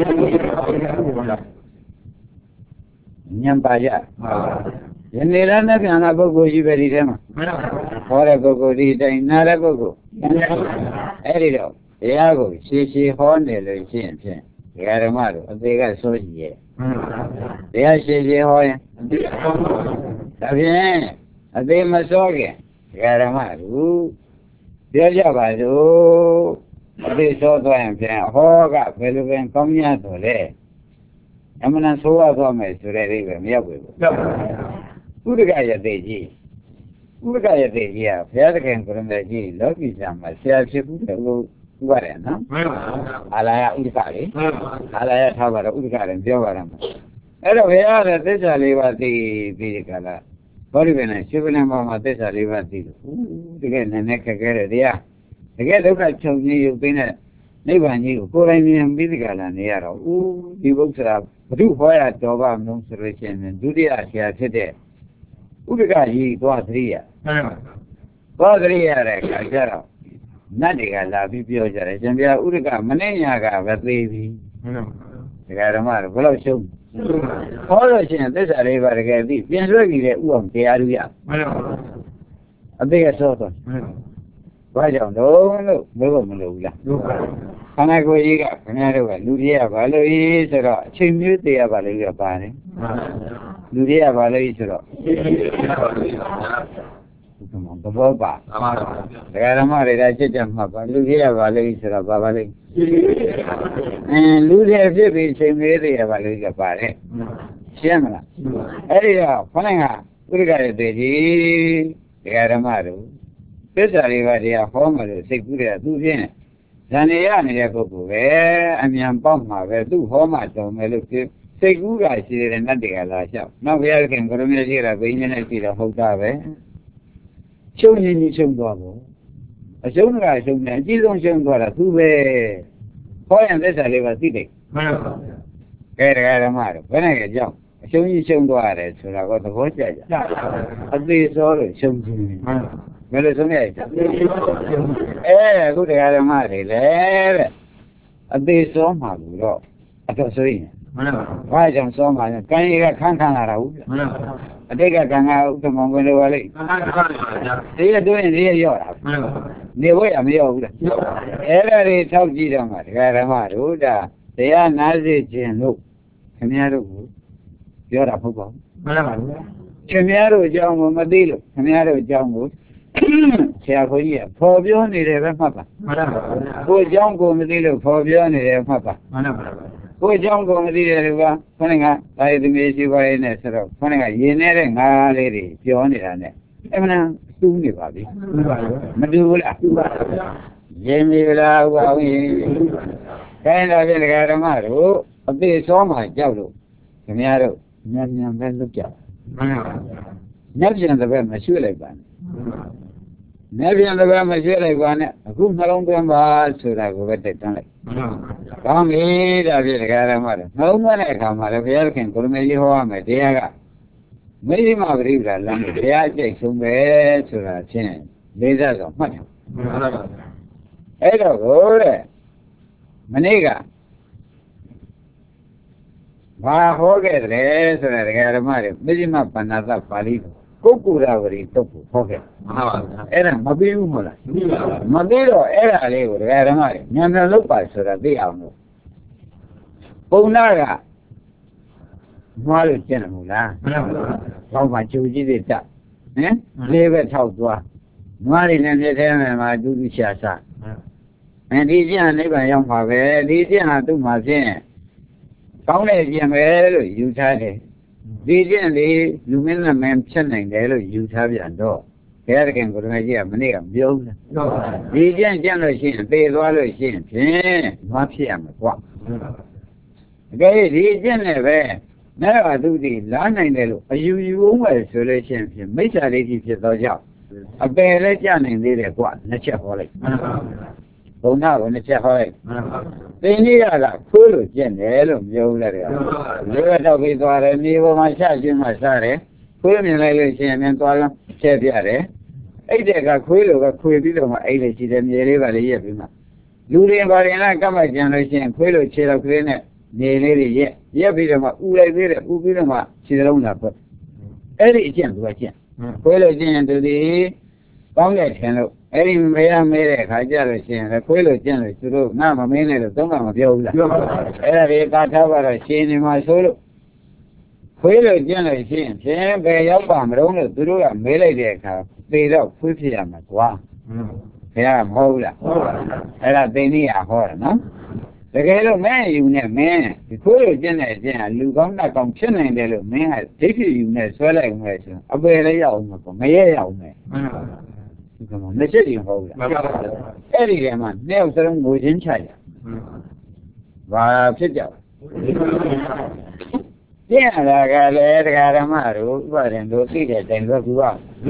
ညံပါရယနေ့ရတဲ့ပြန်လာပုဂ္ဂိုလ်ရှိပဲဒီထဲမှာဟောတဲ့ပုဂ္ဂိုလ်ဒီတိုင်းနားတဲ့ပုဂ္ဂိုလ်အဲ့ဒီတော့တရားကိုရှေးဟောနေလို့ရှိရင်ဖြင့်ဒကာဓမ္မတို့အသေးကစိုးကြည့်ရဲ့တရားရှေးဟောရင်ဒါဖြင့်အသေးမစိုးခင်ဒကာဓမ္မတို့ပြောကြပါစို့အသေးစိုးသွားရင်ဖြင့်ဟောကဘယ်လိုပဲကောင်းများဆိုလဲအမှန်ဆိုးရသွားမယ်ဆိုတဲ့အိဗယ်မရောက်ဘူးဥဒကရသေးကြီးဥဒကရသေးကြီးကဘုရားသခင်ကိုရမေကြီးလောကီဆံမှာဆရာဖြစ်ဘူးလို့ဥပါတယ်နော်အာလာယဥဒကလေအာလာယထားပါတော့ဥဒကလည်းပြောပါရမယ်အဲ့တော့ဘုရားရဲ့သစ္စာလေးပါးသိပြီးဒီကလာဘောဓိပင်နဲ့ရှင်ပလင်ပေါ်မှာသစ္စာလေးပါးသိလို့တကယ်နည်းနည်းခက်ခဲတယ်တရားတကယ်ဒုက္ခချုပ်ကြီးရုပ်သိမ်းတဲ့နိဗ္ဗာန်ကြီးကိုကိုယ်တိုင်မြင်ပြီးဒီကလာနေရတော့ဒီဘုရားဘုသူဟောရတော်ပါမလို့ဆိုလို့ရှိရင်ဒုတိယဆရာဖြစ်တဲ့ဥဒကကြီးသွားသတိရသွားသတိရတဲ့အခါကျတော့နတ်တွေကလာပြီးပြောကြတယ်ရှင်ဗျာဥဒကမနေ့ညကပဲသေးပြီဒကာဓမ္မတို့ဘယ်လောက်ရှုံးဟောလို့ရှိရင်သစ္စာလေးပါတကယ်သိပြင်ဆွဲပြီးတဲ့ဥအောင်တရားလူရအသေးကစောတော့ဘာကြောင့်လို့ဘယ်လိုမလုပ်ဘူးလားခန္ဓာကိုယ်ကြီးကခင်ဗျားတို့ကလူကြီးရပါလို့ဆိုတော့အချိန်မျိုးတည်ရပါလို့ရပါတယ်လူကြီးရပါလို့ဆိုတော့သဘောပါဒကာဓမ္မတွေဒါချက်ချက်မှတ်ပါလူကြီးရပါလို့ဆိုတော့ဘာပါလိမ့်လူတွေဖြစ်ပြီးအချိန်မျိုးတည်ရပါလို့ရပါတယ်ရှင်းမလားအဲ့ဒီတော့ခဏကဥဒကရဲ့တည်ကြီးဒကာဓမ္မတို့သစ္စာလေးပါးတရားဟောမှလို့စိတ်ကူးတယ်သူဖြင့်ဇန်နေရနေတဲ့ပုဂ္ဂိုလ်ပဲအမြန်ပေါက်မှာပဲသူ့ဟောမှတော်မယ်လို့စိတ်ကူးကရှိတဲ့နတ်တွေကလာလျှောက်နောက်ဘုရားခင်ကိုရမေရှိတာဘိညာနဲ့ရှိတော့ဟုတ်တာပဲရှုံးရင်ရှုံးသွားပေါ့အရှုံးကရှုံးတယ်အကြီးဆုံးရှုံးသွားတာသူပဲဟောရင်သစ္စာလေးပါသိတယ်မှန်ပါဗျာကဲတရားဓမ္မတို့ဘယ်နဲ့ကြောင့်အရှုံးကြီးရှုံးသွားရတယ်ဆိုတာကသဘောကျကြအသေးစောလို့ရှုံးခြင်းမှန်ဘယ်လိုဆုံးရကြအခုတရားဓမ္မတွေလေတဲ့အသေးစောမှလို့တော့အတော်ဆိုရင်မှန်ပါဘာကြောင့်စောမှလဲကံရည်ကခန်းလာတာဟုတ်မှန်ပါအတိတ်ကကံကဥက္ကမောဝင်လို့ပါလေဒီရတွင်းဒီရရော့တာမှန်ပါနေဝဲရမရော့ဘူးလားအဲ့ဒါတွေထောက်ကြည့်တော့မှတရားဓမ္မတို့ဒါတရားနာစေခြင်းလို့ခင်ဗျားတို့ကိုပြောတာမဟုတ်ပါဘူးမှန်ပါဗျာခင်ဗျားတို့အကြောင်းကိုမသိလို့ခင်ဗျားတို့အကြောင်းကိုဆရာခေါ်ကြီးကဖော်ပြောနေတယ်ပဲမှတ်ပါကိုเจ้าကိုမသိလို့ဖော်ပြောနေတယ်မှတ်ပါကိုเจ้าကိုမသိတယ်လူကခဏကဒါရသမီးရှိပါရဲ့နဲ့ဆိုတော့ခဏကရင်နေတဲ့ငါးလေးတွေပြောနေတာနဲ့အမှန်တူးနေပါပြီမတူဘူးလားရင်ပြီလားဟောရင်ခိုင်းတော့ပြန်ဓမ္မတို့အသေးစောမှကြောက်လို့ခင်ဗျားတို့ညံ့ပဲလွတ်ကြညက်ပြန်တဲ့ဘက်မရွှေ့လိုက်ပါနဲ့ညက်ပြန်တဲ့ဘက်မရွှေ့လိုက်ပါနဲ့အခုနှလုံးသွင်းပါဆိုတာကိုပဲတက်တန်းလိုက်ကောင်းပြီဒါဖြင့်ဓမ္မတို့နှလုံးသွင်းတဲ့အခါမှာလည်းဘုရားခင်ကိုရမေကြီးဟောရမယ်တရားကမိမပရိပဒါလမ်းကိုဘုရားကြိတ်ဆုံးပဲဆိုတာဖြင့်လေးစားစွာမှတ်တယ်အဲ့တော့ကိုတဲ့မနေ့ကဘာဟောခဲ့တယ်ဆိုတဲ့ဓမ္မတွေမိမပဏ္ဏသပါဠိကိုကုက္ကူရဝရီတုတ်ကိုဟောခဲ့မှန်ပါဗျာအဲ့ဒါမပြီးဘူးမဟုတ်လားမပြီးတော့အဲ့ဒါလေးကိုဓမ္မတွေဉာဏ်နဲ့လုပ်ပါဆိုတာသိအောင်လို့ပုံနာကမွားလို့ကျင့်တယ်မဟုတ်လားမှန်ပါဗျာဘောင်းမှာကျူကြီးတွေတက်ဟင်လေးပဲထောက်သွားနွားတွေနဲ့ပြည့်ထဲမှာတူတူရှာစားဒီကျင့်နိဗ္ဗာန်ရောက်ပါပဲဒီကျင့်ဟာသူ့မှာဖြင့်ကောင်းတဲ့ကျင့်ပဲလို့ယူထားတယ်ဒီကျင့်လေးလူမင်းနဲ့မင်းဖြစ်နိုင်တယ်လို့ယူထားပြန်တော့ဘုရားခင်ကိုယ်တော်ကြီးကမနေ့ကပြောတယ်ဒီကျင့်လို့ရှိရင်သေသွားလို့ရှိရင်ဖြင့်နွားဖြစ်ရမှာကွာတကယ်ဒီကျင့်နဲ့ပဲနာရသူတိလာနိုင်တယ်လို့အယူအောင်ပဲဆိုလို့ရှိရင်ဖြင့်မိစ္ဆာဒိဋ္ဌိဖြစ်သောကြောင့်အပယ်လည်းကြနိုင်သေးတယ်ကွာနှစ်ချက်ဟောလိုက်ဘုံနာကိုနှစ်ချက်ဟောလိုက်သင်ကြီးရကခွေးလို့ကျင့်တယ်လို့ပြောလိုက်တယ်လေးရတော့ပြီးသွားတယ်မြေပေါ်မှာရှာကျွန်းမှာစားတယ်ခွေးမြင်လိုက်လို့ရှိရင်ပြန်သွားလို့ဖြဲပြတယ်အဲ့တဲ့ကခွေးလို့ကခွေပြီးတော့မှအဲ့လေရှိတယ်မြေလေးပါလေးရက်ပြီးမှလူတွေဘာတွေလဲကမ္မကျန်လို့ရှိရင်ခွေးလို့ခြေတော့ကလေးနဲ့နေလေးတွေရက်ပြီးတော့မှဥလိုက်သေးတယ်ဥပြီးတော့မှခြေလုံးလာဖွက်အဲ့ဒီအကျင့်သူကကျင့်ခွေးလို့ကျင့်ရင်သူဒီကောင်းတဲ့ထင်လို့အဲ့ဒီမေးရမေးတဲ့အခါကျတော့ရှင်လည်းခွေးလို့ကျင့်လို့သူတို့ငါမမင်းနဲ့လို့သုံးကမပြောဘူးလားအဲ့ဒါတွေကာထားပါတော့ရှင်နေမှာဆိုလို့ခွေးလို့ကျင့်လို့ရှင်ဖြင့်ဘယ်ရောက်ပါမလို့လို့သူတို့ကမေးလိုက်တဲ့အခါသေတော့ခွေးဖြစ်ရမှာကွာဘုရားမဟုတ်လားဟုတ်ပါဘူးအဲ့ဒါသိနေရဟောတယ်နော်တကယ်လို့မင်းယူနဲ့မင်းဒီခွေးလို့ကျင့်တဲ့အကျင့်ဟာလူကောင်းနဲ့ကောင်းဖြစ်နိုင်တယ်လို့မင်းကဒိဋ္ဌိယူနဲ့ဆွဲလိုက်မယ်ဆိုအပယ်လည်းရောက်အောင်မရဲရအောင်မယ်ဒီကမှာနှစ်ချက်ရင်ဟုတ်လားအဲ့ဒီထဲမှာနှစ်ယောက်စလုံးငိုချင်းချရဘာဖြစ်ကြလဲကျင့်ရတာကလည်းတရားဓမ္မတို့ဥပါဒင်တို့သိတဲ့တိုင်တော့ကူက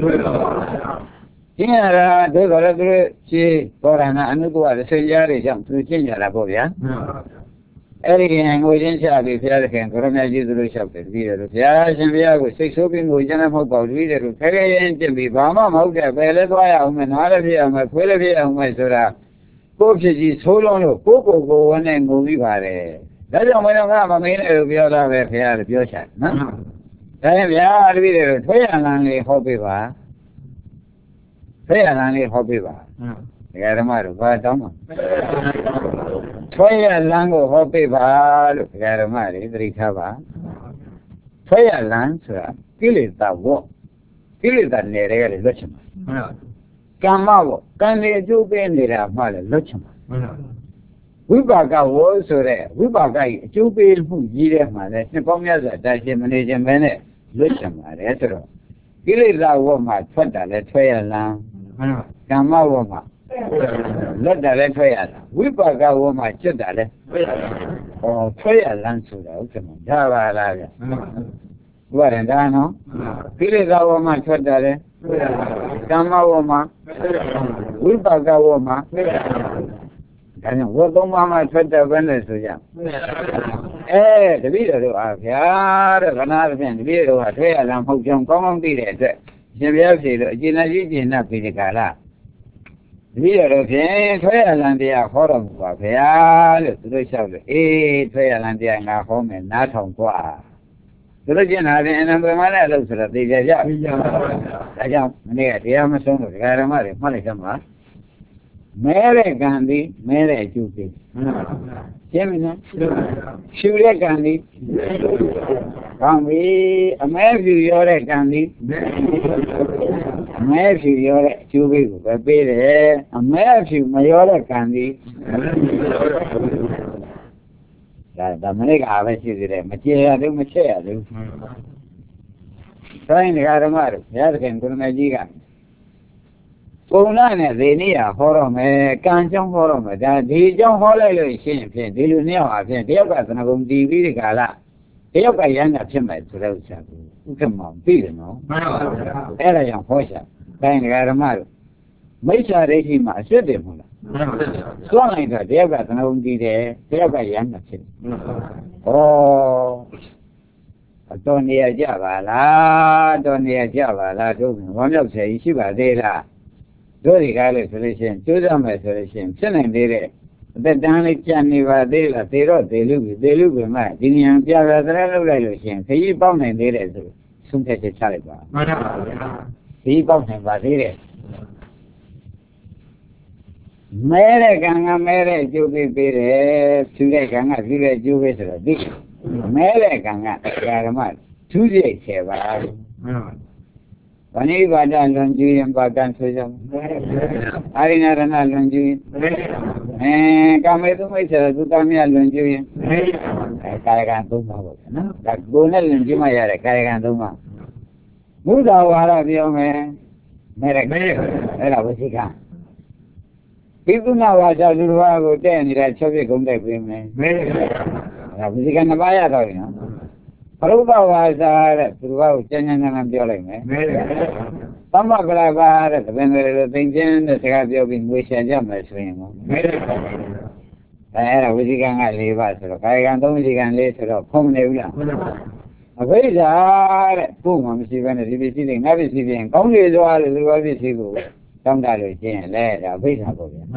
ကျင့်ရတာတို့ကလည်းသူရှင်းပေါ်ရဏအနုတ္တဝရဆေရတွေကြောင့်သူကျင့်ကြတာပေါ့ဗျာအဲ့ဒီငိုချင်းချပြီးဘုရားသခင်ကိုရမကြီးသူတို့လျှောက်တယ်ပြီးတယ်လို့ဘုရားရှင်ဘုရားကိုစိတ်ဆိုးပြီးငိုချင်တယ်မဟုတ်ပါဘူးပြီးတယ်လို့ခဲခဲရင်ကျင့်ပြီးဘာမှမဟုတ်တဲ့ပဲလဲသွားရအောင်မယ်နားလည်းဖြစ်အောင်မယ်ခွေးလည်းဖြစ်အောင်မယ်ဆိုတာကိုယ့်ဖြစ်ကြီးဆိုးလုံးလို့ကိုဝန်းနဲ့ငိုပြီးပါတယ်ဒါကြောင့်မင်းတို့ကမမင်းနဲ့လို့ပြောတာပဲဘုရားလည်းပြောချင်နော်ဒါရင်ဗျာတပည့်တွေထွေးရလန်းလေးဟောပေးပါထွေးရလန်းလေးဟောပေးပါတရားဓမ္မတို့ဘာတောင်းမှာထွေးရလန်းကိုဟောပေးပါလို့တရားဓမ္မတွေသတိထားပါထွေးရလန်းဆိုတာကိလေသာဝတ်ကိလေသာနယ်တွေကလည်းလွတ်ချင်ပါကမ္မဝတ်ကံတွေအကျိုးပေးနေတာမှလည်းလွတ်ချင်ပါဝိပါကဝေါ်ဆိုတဲ့ဝိပါကကြီးအကျိုးပေးမှုကြီးတဲ့မှာလဲနှစ်ပေါင်းများစွာတာရှင်းမနေခြင်းပဲနဲ့လွတ်ချင်ပါတယ်ဆိုတော့ကိလေသာဝတ်မှာထွက်တာလဲထွေးရလန်းကမ္မဝတ်မှာလွတ်တာလဲထွက်ရတာဝိပါကဝမှာကျွတ်တာလဲထွက်ရလန်းဆိုတာဟုတ်ကဲ့ဒါပါလားဗျဘုရားဒါနော်ကိလေသာဝမှာထွက်တာလဲကမ္မဝမှာဝိပါကဝမှာဒါကြောင့်ဝတ်သုံးပါးမှာထွက်တယ်ပဲနဲ့ဆိုကြတပည့်တော်တို့အားဗျာတဲ့ခဏတစ်ပြန်တပည့်တော်ဟာထွက်ရလန်းမဟုတ်ကြောင်းကောင်းကောင်းသိတဲ့အတွက်ရှင်ဘုရားဖြေလို့အကျဉ်းကြီးကျဉ်းပိဋကလားတပည့်တော်ဖြင့်ထွေးရလန်တရားဟောတော်မူပါဗျာလို့သူတို့လျှောက်လို့ထွေးရလန်တရားငါဟောမယ်နားထောင်သွားသူတို့ကျင့်တာဖြင့်အနန္တမနဲ့လို့ဆိုတော့သိကြကြဒါကြောင့်မနေ့ကတရားမဆုံးလို့ဒကာဓမ္မတွေမှတ်လိုက်ကြမှာမဲတဲ့ကံသည်မဲတဲ့အကျိုးပေးရှင်းမလားရှူတဲ့ကံသည်ကောင်းပြီအမဲဖြူရောတဲ့ကံသည်မဲဖြူရောတဲ့အကျိုးပေးကိုပဲပေးတယ်အမဲဖြူမရောတဲ့ကံဒီဒါမနေ့ကပဲရှိသေးတယ်မကျေရသေးမချက်ရသေးဆိုင်းဒကာဓမ္မတို့ဘုရားသခင်ကိုရမကြီးကပုံနာနဲ့ဒီနေ့ဟောတော့မယ်ကံကြောင့်ဟောတော့မယ်ဒါဒီကြောင့်ဟောလိုက်လို့ရှင်းဖြင့်ဒီလူနှစ်ယောက်အဖြစ်တယောက်ကသနဂုံတီးပြီးဒီကာလတယောက်ကရဟန္တာဖြစ်မယ်ဆိုတဲ့ဥစ္စာကိုဥက္ကမောင်သိတယ်နော်မှန်ပါဗျာအဲ့ဒါကြောင့်ဟောရှာတိုင်းဒကာဓမ္မတို့မိစ္ဆာဒိဋ္ဌိမှာအစစ်တယ်မဟုတ်လားမှန်ပါဗျာစွန့်လိုက်တော့တယောက်ကသနဂုံတီးတယ်တယောက်ကရဟန္တာဖြစ်တယ်ဩအတော်နေရကြပါလားတော်နေရကြပါလားတို့ဝမ်းမြောက်ဆရာကြီးရှိပါသေးလားတို့ဒီကားလို့ဆိုလို့ရှိရင်ကျိုးစားမယ်ဆိုလို့ရှိရင်ဖြစ်နိုင်သေးတဲ့အသက်တန်းလေးကြံနေပါသေးလားသေတော့သေလူပဲမှဒီဉာဏ်ပြပြသရလောက်လိုက်လို့ရှိရင်ခရီးပေါက်နိုင်သေးတယ်ဆိုဆုံးဖြတ်ချက်ချလိုက်ပါမှန်ပါဗျာခရီးပေါက်နိုင်ပါသေးတယ်မဲတဲ့ကံကမဲတဲ့အကျိုးပေးတယ်ဖြူတဲ့ကံကဖြူတဲ့အကျိုးပေးဆိုတော့ဒီမဲတဲ့ကံကဓမ္မသူစိတ်ဆယ်ပါမှန်ပါဗဏိပါဒလွန်ကျူးရင်ပါကံဆိုကြအာရိနာရဏလွန်ကျူးရင်ကာမေတုမိတ်ဆရာသုတမြလွန်ကျူးရင်ကာယကံသုံးပါပေါ့နော်ဒါကိုယ်နဲ့လွန်ကျူးမှရတဲ့ကာယကံသုံးပါဘုဒ္ဓဝါဒပြောမယ်မဲရအဲ့ဒါဝစီကပိကုဏဝါစာလူတော်ကိုတဲ့နေတဲ့၆ပြည့်ဂုံးတိုက်ပေးမယ်မဲရဒါဝစီကနှစ်ပါးရတော့တယ်နော်ပရုပ္ပဝါစာတဲ့သူတော်ကိုကျန်ကျန်ပြောလိုက်မယ်မဲတယ်သမ္မကလာပါတဲ့တပင်တွေလိုသိချင်းတဲ့စကားပြောပြီးငွေရှာကြမယ်ဆိုရင်မဲတယ်အဲ့ဒါဝိဇိကံက၄ပါးဆိုတော့ကာယကံ၃ဝိဇိကံ၄ဆိုတော့ဖုံးနေဘူးလားအဘိဓါတဲ့ကိုယ်မှမရှိဘဲနဲ့ဒီပစ္စည်းတွေငါပစ္စည်းပြင်ကောင်းလေသွားလို့သူတော်ပစ္စည်းကိုတောင်းတလို့ကျင်းလဲဒါအဘိဓါပေါ့ဗျာ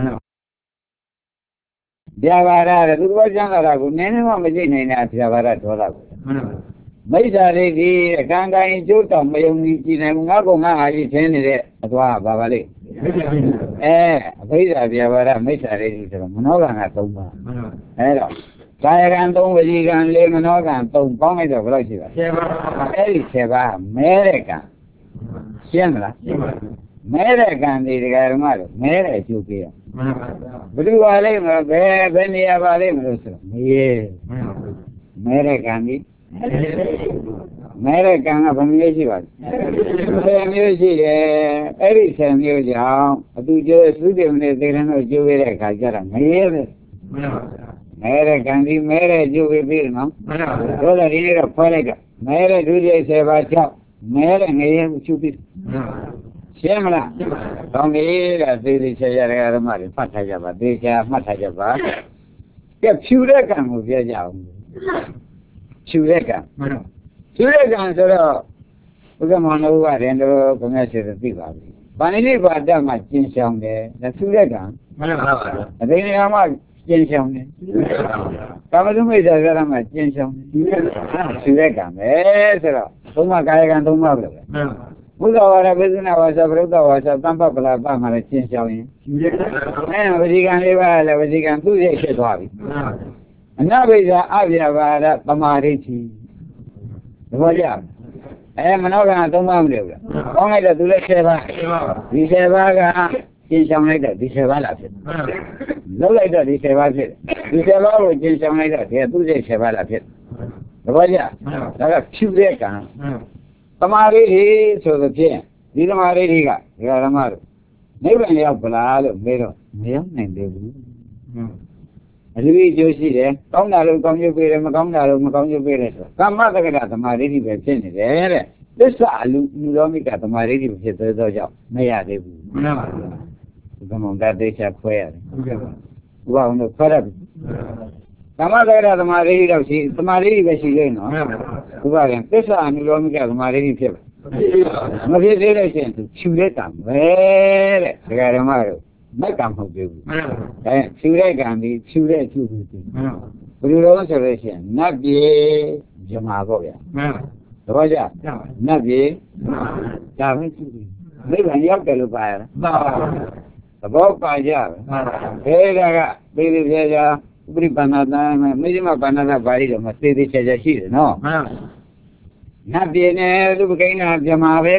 ဗျာပါရတဲ့သူတော်ကျမ်းလာတာကိုနည်းနည်းမှမကြည့်နိုင်တာဗျာပါရဒေါသကိုမိစ္ဆာဒိဋ္ဌိအကံကံကျိုးတော်မယုံကြည်နိုင်ဘူးငါကောင်ငါဟာကြီးထင်းနေတဲ့အသွားဘာပါလိအဘိဓါဗျာပါရမိစ္ဆာဒိဋ္ဌိဆိုတော့မနောကံက၃ပါးအဲ့တော့ကာယကံ၃ဝစီကံ၄မနောကံ၃ပေါင်းလိုက်တော့ဘယ်လောက်ရှိပါလဲ10ပါးအဲ့ဒီ10ပါးမဲတဲ့ကံရှင်းမလားရှင်းပါပြီမဲတဲ့ကံဒီဒကာဓမ္မတို့မဲတဲ့အကျိုးပေးရမှန်ပါဗျာဘယ်လိုပါလိမ့်မလို့ဘယ်နေရာပါလိမ့်မလို့ဆိုတော့မေးမဲတဲ့ကံဒီမဲတဲ့ကံကဘယ်မျိုးရှိပါလဲ10မျိုးရှိတယ်အဲ့ဒီ10မျိုးကြောင့်အတူကျိုးသုတေမနဲ့သေရန်တို့ကျိုးပေးတဲ့အခါကျတော့မေးပဲမှန်ပါဗျာမဲတဲ့ကံဒီမဲတဲ့ကျိုးပေးပြီနော်မှန်ပါဗျာတို့လည်းဒီနေ့တော့ဖွဲလိုက်တော့မဲတဲ့ဒုတိယ10ပါးကြောင့်မဲတဲ့ငရေကျိုးပေးမှန်ပါရှင်းမလားကောင်းပြီတဲ့သေသေးချာရတဲ့ဓမ္မတွေမှတ်ထားကြပါသေချာမှတ်ထားကြပါကဲဖြူတဲ့ကံကိုပြောကြအောင်ဖြူတဲ့ကံမှန်တော့ဖြူတဲ့ကံဆိုတော့ဘုရားမောင်တို့ကရင်တို့ဘုရားရှိတယ်သိပါပြီဗာဏိတိပါဒမှာကျင်ဆောင်တယ်ဒါဖြူတဲ့ကံမှန်ပါပါအသိဉာဏ်မှာကျင်ဆောင်တယ်ကာမတုမိတ်ဆရာကမှကျင်ဆောင်တယ်ဖြူတဲ့ကံပဲဆိုတော့သုံးပါးကာယကံသုံးပါးပဲမှန်ပါဘုရားဝါဒပိဿနာဝါစာပရုဒ္ဓဝါစာတမ္ပပလာပမှာလည်းရှင်းရှောင်းရင်ဝစီကံလေးပါလည်းဝစီကံသူ့ရဲ့ဖြစ်သွားပြီအနဘိဓါအဗျာပါဒပမာဒိဋ္ဌိသဘောကျမနောကံသုံးပါးမလို့လားကောင်းလိုက်တော့သူလည်း10ပါးဒီ10ပါးကရှင်းရှောင်းလိုက်တော့ဒီ10ပါးလာဖြစ်လုံးလိုက်တော့ဒီ10ပါးဖြစ်ဒီ10ပါးကိုရှင်းရှောင်းလိုက်တော့ဒီသူ့ရဲ့10ပါးလာဖြစ်သဘောကျဒါကဖြူတဲ့ကံသမာဓိဆိုသဖြင့်ဒီသမာဓိကဒကာဓမ္မတို့နိဗ္ဗာန်ရောက်ပလားလို့မေးတော့မရောက်နိုင်သေးဘူးအလူကြီးကျိုးရှိတယ်ကောင်းတာလို့ကောင်းကျိုးပေးတယ်မကောင်းတာလို့မကောင်းကျိုးပေးတယ်ဆိုကာမတက္ကရာသမာဓိပဲဖြစ်နေတယ်တဲ့သစ္စာလူလောမိကသမာဓိဖြစ်သေးသောကြောင့်မရသေးဘူးမှန်ပါဗျာဒီကမောင်တာတေချာခွဲရတယ်ဟုတ်ကဲ့ပါဘုရားတို့ခွဲရတယ်ကာမတက္ကရာသမာဓိတော့ရှိသမာဓိပဲရှိနေနော်မှန်ပါဘုရားကသစ္စာလူလောမိကသမာဓိဖြစ်ပါမဖြစ်သေးလို့ရှိရင်သူဖြူတဲ့ကံပဲတဲ့ဒကာဓမ္မတို့မက်ကံမဟုတ်သေးဘူးမှန်ပါဖြူတဲ့ကံဒီဖြူတဲ့အကျိုးပေးတယ်မှန်ပါဘယ်လိုလဲဆိုလို့ရှိရင်နတ်ပြေဇမာပေါ့ဗျာမှန်ပါသဘောကျနတ်ပြေဒါပဲရှိတယ်နိဗ္ဗာန်ရောက်တယ်လို့ပါရလားမှန်ပါသဘောပါကြမှန်ပါဘယ်ဒါကသေသေးချာချာဥပရိပန္နတာမေဇိမပန္နတာပါဠိတော်မှာသေသေးချာချာရှိတယ်နော်မှန်ပါနတ်ပြေနဲ့လူပကိန်းနာဇမာပဲကွာ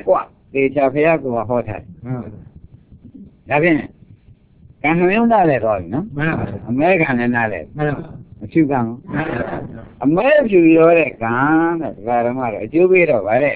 တေချာဖရာကိုဟောထားဒါဖြင့်ကံမျိုးသားလည်းတော့နော်အမဲခံလည်းနားလည်းအဖြူကံအမဲဖြူရောတဲ့ကံတဲ့ဒကာဓမ္မတွေအကျိုးပေးတော့ဗါတဲ့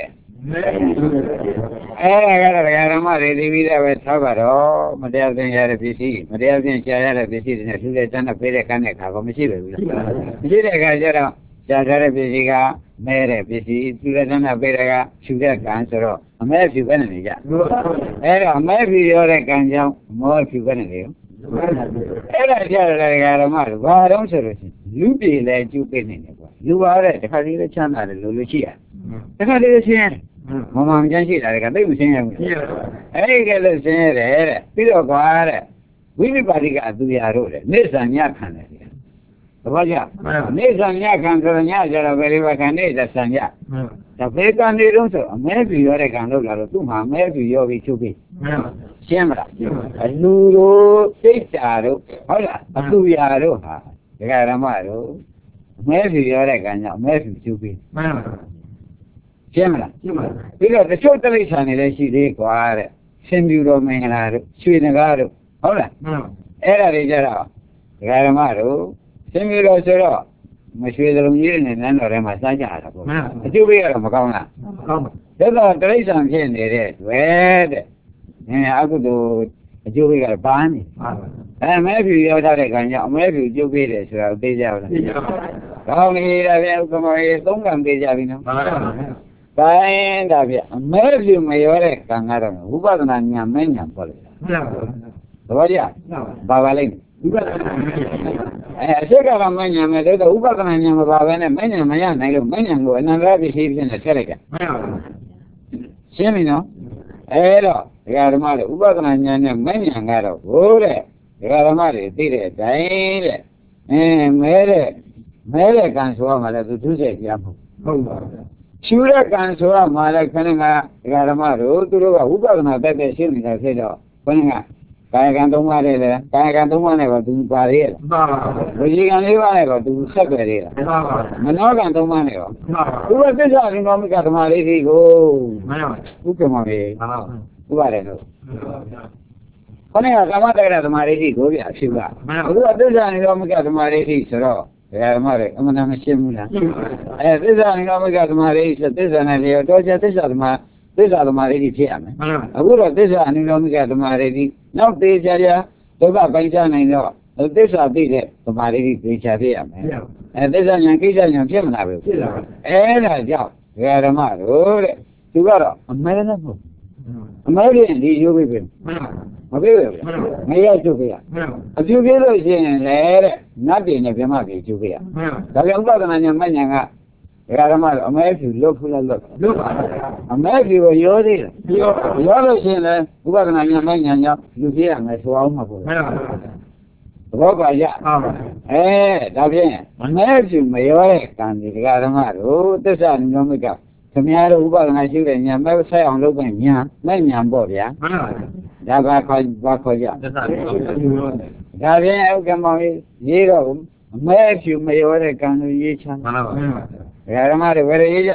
အဲ့ဒါကတော့ဒကာဓမ္မတွေဒီပြီးတော့ပဲထားပါတော့မတရားသင်ရတဲ့ပစ္စည်းမတရားသင်ရှားရတဲ့ပစ္စည်းတွေနဲ့သူလည်းတန်းနဲ့ပေးတဲ့ကံနဲ့ခါကောမရှိပဲဘူးလားမရှိတဲ့အခါကျတော့ရှားထားတဲ့ပစ္စည်းကမဲတဲ့ပစ္စည်းသူလည်းတန်းနဲ့ပေးတဲ့ကဖြူတဲ့ကံဆိုတော့အမဲဖြူပဲနေကြအဲ့တော့အမဲဖြူရောတဲ့ကံကြောင့်မောဖြူပဲနေလေအဲ့ဒါကြတဲ့ဒကာဓမ္မတွေဘာတော့ဆိုလို့ရှိရင်လူပြည်လည်းကျူးပေးနေတယ်ကွာလူပါတဲ့တခါတည်းလည်းချမ်းသာတယ်လို့လို့ရှိရတခါတည်းရှင်းမမှန်ကြမ်းရှိတာကသိမရှင်းရဘူးအဲ့ဒီကလည်းရှင်းရတယ်တဲ့ပြီးတော့ကွာတဲ့ဝိပဿနာကအသူရတို့တဲ့နေဆံညခံတယ်တဲ့ဘာကြနေဆံညခံဆိုတော့ညကြတော့ဘယ်လိုပဲခံနေဆံညဒါဘယ်ကနေတော့ဆိုအမဲပြရောတဲ့ကံလို့လာတော့သူ့မှာအမဲပြရောပြီးချုပ်ပြီးရှင်းမလားအလူတို့စိတ်ဓာတ်တို့ဟုတ်လားအသူရတို့ဟာဒကာရမတို့အမဲပြရောတဲ့ကံကြောင့်အမဲပြချုပ်ပြီးရှင်းမလားပြီးတော့တချို့တိရစ္ဆာန်တွေလည်းရှိသေးကွာတဲ့ရှင်ပြူတော်မင်္ဂလာတို့ရွှေနဂါတို့ဟုတ်လားအဲ့ဒါတွေကြတော့ဒကာရမတို့ရှင်ပြူတော်ဆိုတော့မရွှေသလုံးကြီးနဲ့နန်းတော်ထဲမှာစားကြရတာပေါ့အကျိုးပေးရတော့မကောင်းလားကောင်းပါဒါတော့တိရစ္ဆာန်ဖြစ်နေတဲ့တွေ့တဲ့အကုသိုလ်အကျိုးပေးကတော့ဘာနေအမဲဖြူရောက်တဲ့ကံကြောင့်အမဲဖြူကျုပ်ပေးတယ်ဆိုတာသိကြပါလားသိပါပါကောင်းပြီဒါပြန်ဥက္ကမရေသုံးကံပေးကြပြီနော်မှန်ပါပါတိုင်းဒါပြန်အမဲဖြူမရောတဲ့ကံကတော့ဝိပဿနာဉာဏ်မဲဉာဏ်ပေါ့လေမှန်ပါပါသဘောကျဘာပါလိမ့်ဥပဒနာအရှိကကမဉ္ဇဉ်မဲ့တော့ဥပဒနာဉာဏ်မပါဘဲနဲ့မဉ္ဇဉ်မရနိုင်လို့မဉ္ဇဉ်ကိုအနန္တရပစ္စည်းဖြစ်နေထည့်လိုက်တာမှန်ပါဘူးရှင်းပြီနော်အဲ့တော့ဒကာဓမ္မတွေဥပဒနာဉာဏ်နဲ့မဉ္ဇဉ်ကတော့ဘိုးတဲ့ဒကာဓမ္မတွေသိတဲ့အတိုင်းတဲ့မဲတဲ့ကံဆိုရမှလည်းသူထုဆက်ကြမှာဟုတ်ပါဘူးရှုတဲ့ကံဆိုရမှလည်းခဏကဒကာဓမ္မတို့သူတို့ကဥပဒနာတက်တဲ့ရှင်းနေတာဖြစ်တော့ခဏကကာယကံသုံးပါးနဲ့လေကာယကံသုံးပါးနဲ့တော့သူပါရရဲ့မှန်ပါပါဝိဇ္ဇကံ၄ပါးနဲ့တော့သူဆက်ပဲသေးလားမှန်ပါပါမနောကံသုံးပါးနဲ့ရောမှန်ပါပါဥပသစ္စာသင်္ကောမိကဓမ္မလေးကြီးကိုမှန်ပါပါဥက္ကမလေးမှန်ပါပါဥပါတယ်လို့ခொနည်းကကာမတက္ကရာဓမ္မလေးကြီးကိုပြအဖြစ်ကမှန်ပါဥပသစ္စာသင်္ကောမိကဓမ္မလေးကြီးဆိုတော့ဓမ္မတွေအမှန်တမ်းရှင်းဘူးလားသစ္စာသင်္ကောမိကဓမ္မလေးဆိုသစ္စာနဲ့လျော်တော်ချသစ္စာဓမ္မသစ္စာဓမ္မလေးကြီးဖြစ်ရမယ်အခုတော့သစ္စာအနုလောမိကဓမ္မလေးကြီးနောက်သေးချာဒုက္ခပိုင်းခြားနိုင်တော့သစ္စာသိတဲ့ဓမ္မလေးကြီးသိချာဖြစ်ရမယ်သစ္စာဉာဏ်ကိစ္စဉာဏ်ဖြစ်မလာဘူးဖြစ်လာပါအဲ့ဒါကြောင့်ဓမ္မတို့တဲ့သူကတော့အမဲနဲ့မဟုတ်အမဲရင်ဒီရိုးပေးပြီမပေးဘူးမရကျုပ်ပေးရအကျုပ်ပေးလို့ရှိရင်လေတဲ့နတ်ပြည်နဲ့ဗြဟ္မပြည်ကျုပ်ပေးရဒါကြောင့်ဥပဒနာဉာဏ်မဉာဏ်ကဓမ္မတို့အမဲဖြူလွတ်ဖူးလားလွတ်ပါအမဲဖြူကိုရောသေးတယ်ရောလို့ရှိရင်လည်းဥပဒနာဉာဏ်မဉာဏ်ကြောင့်လူဖြစ်ရမယ်ဆိုအောင်မှာပေါ့မှန်ပါပါသဘောပါရဒါဖြင့်အမဲဖြူမရောတဲ့ကံဒီဓမ္မတို့သစ္စာဉာဏ်မိကခင်ဗျားတို့ဥပဒနာရှိတဲ့ဉာဏ်မဲ့ဆက်အောင်လုပ်တဲ့ဉာဏ်မဲ့ဉာဏ်ပေါ့ဗျာမှန်ပါပါဒါဘာခေါ်ကြသစ္စာဒါဖြင့်ဥက္ကမောင်ရေးတော့အမဲဖြူမရောတဲ့ကံကိုရေးချမ်းမှန်ပါပါဓမ္မတွေဝရရေးကြ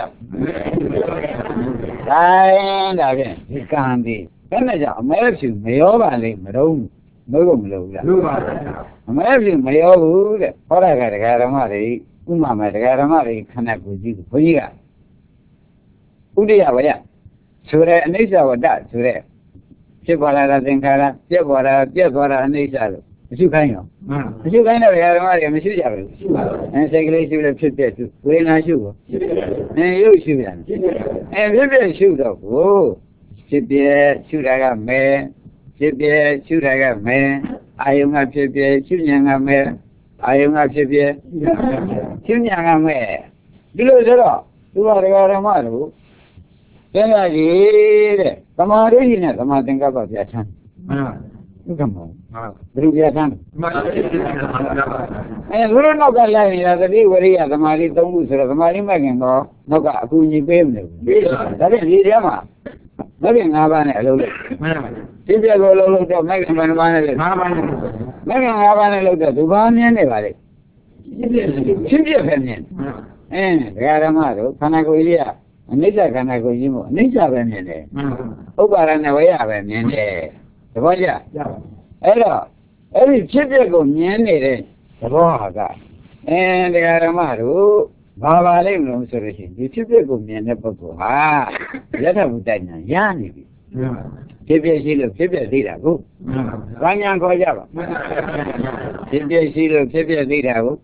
တိုင်းဒါဖြင့်ဒီကံဒီဘယ်နဲ့ကြောင့်အမဲဖြူမရောပါလိမ့်မတော့မဟုတ်ဘူးလို့လားလို့ပါအမဲဖြူမရောဘူးတဲ့ဟောတာကဓမ္မတွေဥမာမဲ့ဓမ္မတွေခန္ဓာကိုယ်ကြီးကိုဘုန်းကြီးကဥဒိယဝရဆိုတဲ့အနိစ္စဝတ္တဆိုတဲ့ဖြစ်ပေါ်လာတဲ့သင်္ခါရပြက်ပေါ်လာပြက်သွားတာအနိစ္စလို့မရှိခိုင်းရောမရှိခိုင်းတော့ဓမ္မတွေမရှိကြဘူးစိတ်ကလေးရှုလို့ဖြစ်တဲ့သူဝေဒနာရှုကိုရုပ်ရှုရတယ်ဖြစ်ပြရှုတော့ကိုဖြစ်ပြရှုတာကမဲဖြစ်ပြရှုတာကမဲအာယုံကဖြစ်ပြရှုဉာဏ်ကမဲအာယုံကဖြစ်ပြရှုဉာဏ်ကမဲဒီလိုဆိုတော့သူကဓမ္မတို့ကျန်ရကြီးတဲ့သမာဓိနဲ့သမာသင်္ကပ္ပပြဋ္ဌာန်းဟုတ်ကဲ့မောဘယ်လိုပြဋ္ဌာန်းဘုရားနောက်ကလိုက်နေတာသတိဝရိယသမာဓိသုံးခုဆိုတော့သမာဓိမဲ့ခင်တော့နောက်ကအခုညီပေးမလို့ဒါဖြင့်ဒီထဲမှာမဲ့ခင်၅ပါးနဲ့အလုပ်လုပ်ဒီပြက်ကိုလုံးလုံးတော့မဲ့ခင်၅ပါးနဲ့5ပါးနဲ့မဲ့ခင်5ပါးနဲ့လုပ်တော့ဒီဘာမြင်နေပါလေဖြစ်ပြပဲမြင်ဓမ္မတို့ခန္ဓာကိုယ်ကြီးကနိစ္စခန္ဓာကိုကြီးမို့နိစ္စပဲမြင်တယ်ဥပါဒနဲ့ဝေယပဲမြင်တယ်သဘောကျအဲ့တော့အဲ့ဒီဖြစ်ပျက်ကိုမြင်နေတဲ့သဘောဟာကတရားဓမ္မတို့ဘာပါလိမ့်မလို့ဆိုလို့ရှိရင်ဒီဖြစ်ပျက်ကိုမြင်တဲ့ပုဂ္ဂိုလ်ဟာလက်ထပ်ဘူးတိုက်ညာရနေပြီဖြစ်ပျက်ရှိလို့ဖြစ်ပျက်သိတာကိုဘာညာခေါ်ကြပါဖြစ်ပျက်ရှိလို့ဖြစ်ပျက်သိတာကို